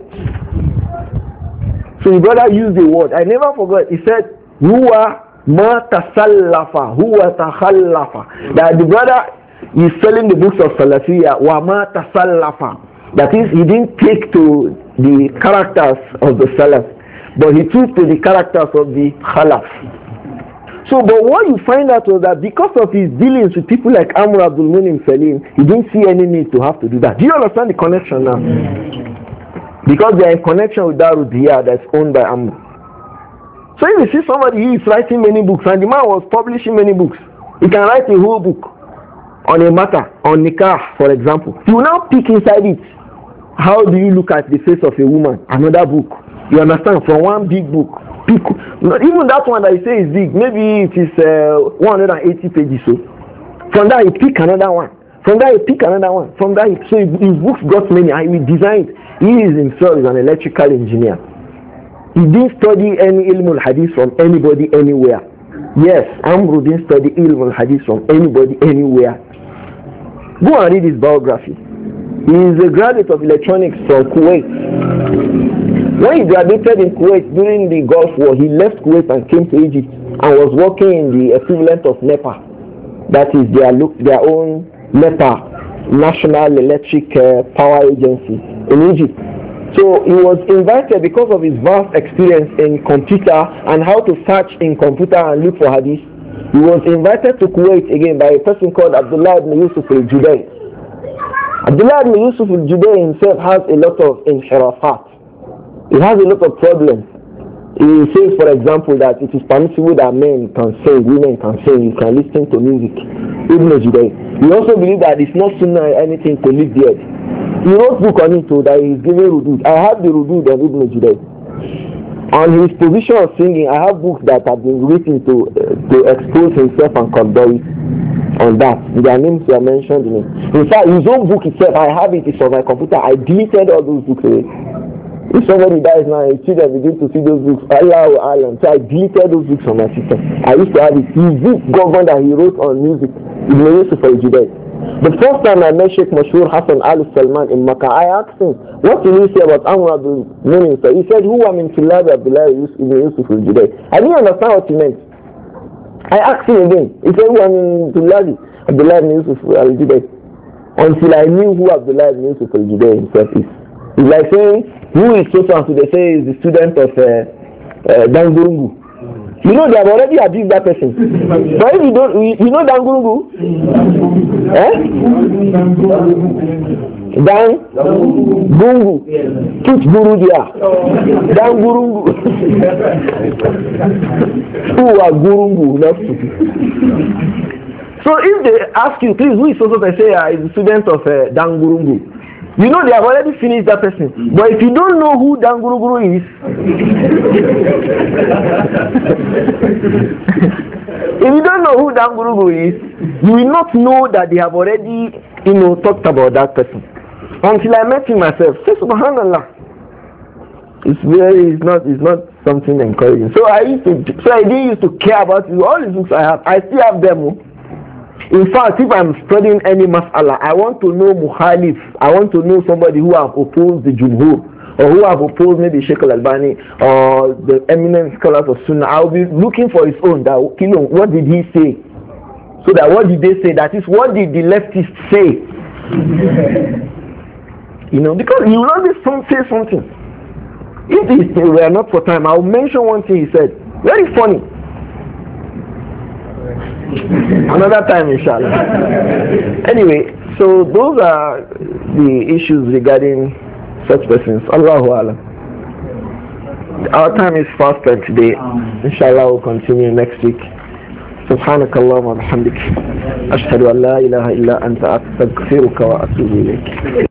So the brother used the word. I never forgot. He said, Huwa ma tasallafa, huwa takhallafa. That the brother is selling the books of Salafiyah, wa ma tasallafa. That is, he didn't take to the characters of the Salaf, but he took to the characters of the Khalaf. So, but what you find out was that because of his dealings with people like Amr Abdul Munim Salim, he didn't see any need to have to do that. Do you understand the connection now? Because they are in connection with Darud Diyah that's owned by Amr. So if you see somebody who is writing many books, and the man was publishing many books, he can write a whole book on a matter, on nikah, for example. He will now pick inside it. How do you look at the face of a woman? Another book. You understand? From one big book. Pick, even that one that you say is big, maybe it is 180 pages. So From that he pick another one. From that he pick another one. From that so his books got many. I will design it. He is himself is an electrical engineer. He didn't study any ilm al-hadith from anybody anywhere. Yes, Amru didn't study ilm al-hadith from anybody anywhere. Go and read his biography. He is a graduate of electronics from Kuwait. When he graduated in Kuwait during the Gulf War, he left Kuwait and came to Egypt and was working in the equivalent of NEPA. That is their own NEPA, National Electric Power Agency in Egypt. So he was invited because of his vast experience in computer and how to search in computer and look for hadith. He was invited to Kuwait again by a person called Abdullah ibn Yusuf al-Juday. Abdullah ibn Yusuf al-Juday himself has a lot of inhirafat. He has a lot of problems. He says, for example, that it is permissible that men can sing, women can sing, you can listen to music. Ibn Juday. He also believes that it's not sunnah anything to leave the earth. He wrote book on it too, that he is giving rudud. I have the rudud of Ibn Juday. On his position of singing, I have books that have been written to expose himself and condemn it on that. Their names were mentioned in it. In fact, his own book itself, I have it, it's on my computer. I deleted all those books away. If somebody dies now, his children begin to see those books. Allah Alam. So I deleted those books from my system. I used to have it. His book, government that he wrote on music, Ibn Yusuf al-Juday. The first time I met Sheikh Mashur Hassan al-Salman in Makkah, I asked him, what did he say about Amr Abdul Mumin? So he said, who am in Tulab Abdullah Ibn Yusuf al-Juday? I didn't understand what he meant. I asked him again. He said, who am in Tulab Abdullah Ibn Yusuf al-Juday? Until I knew who Abdullah Ibn Yusuf al-Juday himself is. It's like saying, who is so and so? They say is the student of Dangurungu. You know they have already abused that person. But if you don't, you know Dangurungu? Dangurungu. Put Guru there. Dangurungu. Who are Gurungu? So if they ask you, please, who is so so? They say is the student of Dangurungu. You know they have already finished that person. But if you don't know who Danguruguru is, if you don't know who Danguruguru is, you will not know that they have already, talked about that person. Until I met him myself. Say subhanallah. It's not something encouraging. So I didn't used to care about it. All the books I have, I still have them. In fact, if I'm studying any mas'ala, I want to know muhalif. I want to know somebody who have opposed the jumhur, or who have opposed maybe Sheikh al-Albani, or the eminent scholars of Sunnah. I'll be looking for his own. What did he say? So that what did they say? That is, what did the leftists say? Because he will always say something. If these things were not for time, I'll mention one thing he said. Very funny. Another time, inshallah. Anyway, so those are the issues regarding such persons. Allahu Alam. Our time is fast spent today. Inshallah, we'll continue next week. سبحانك اللهم وبحمدك أشهد أن لا إله إلا أنت أستغفرك وأتوب إليك.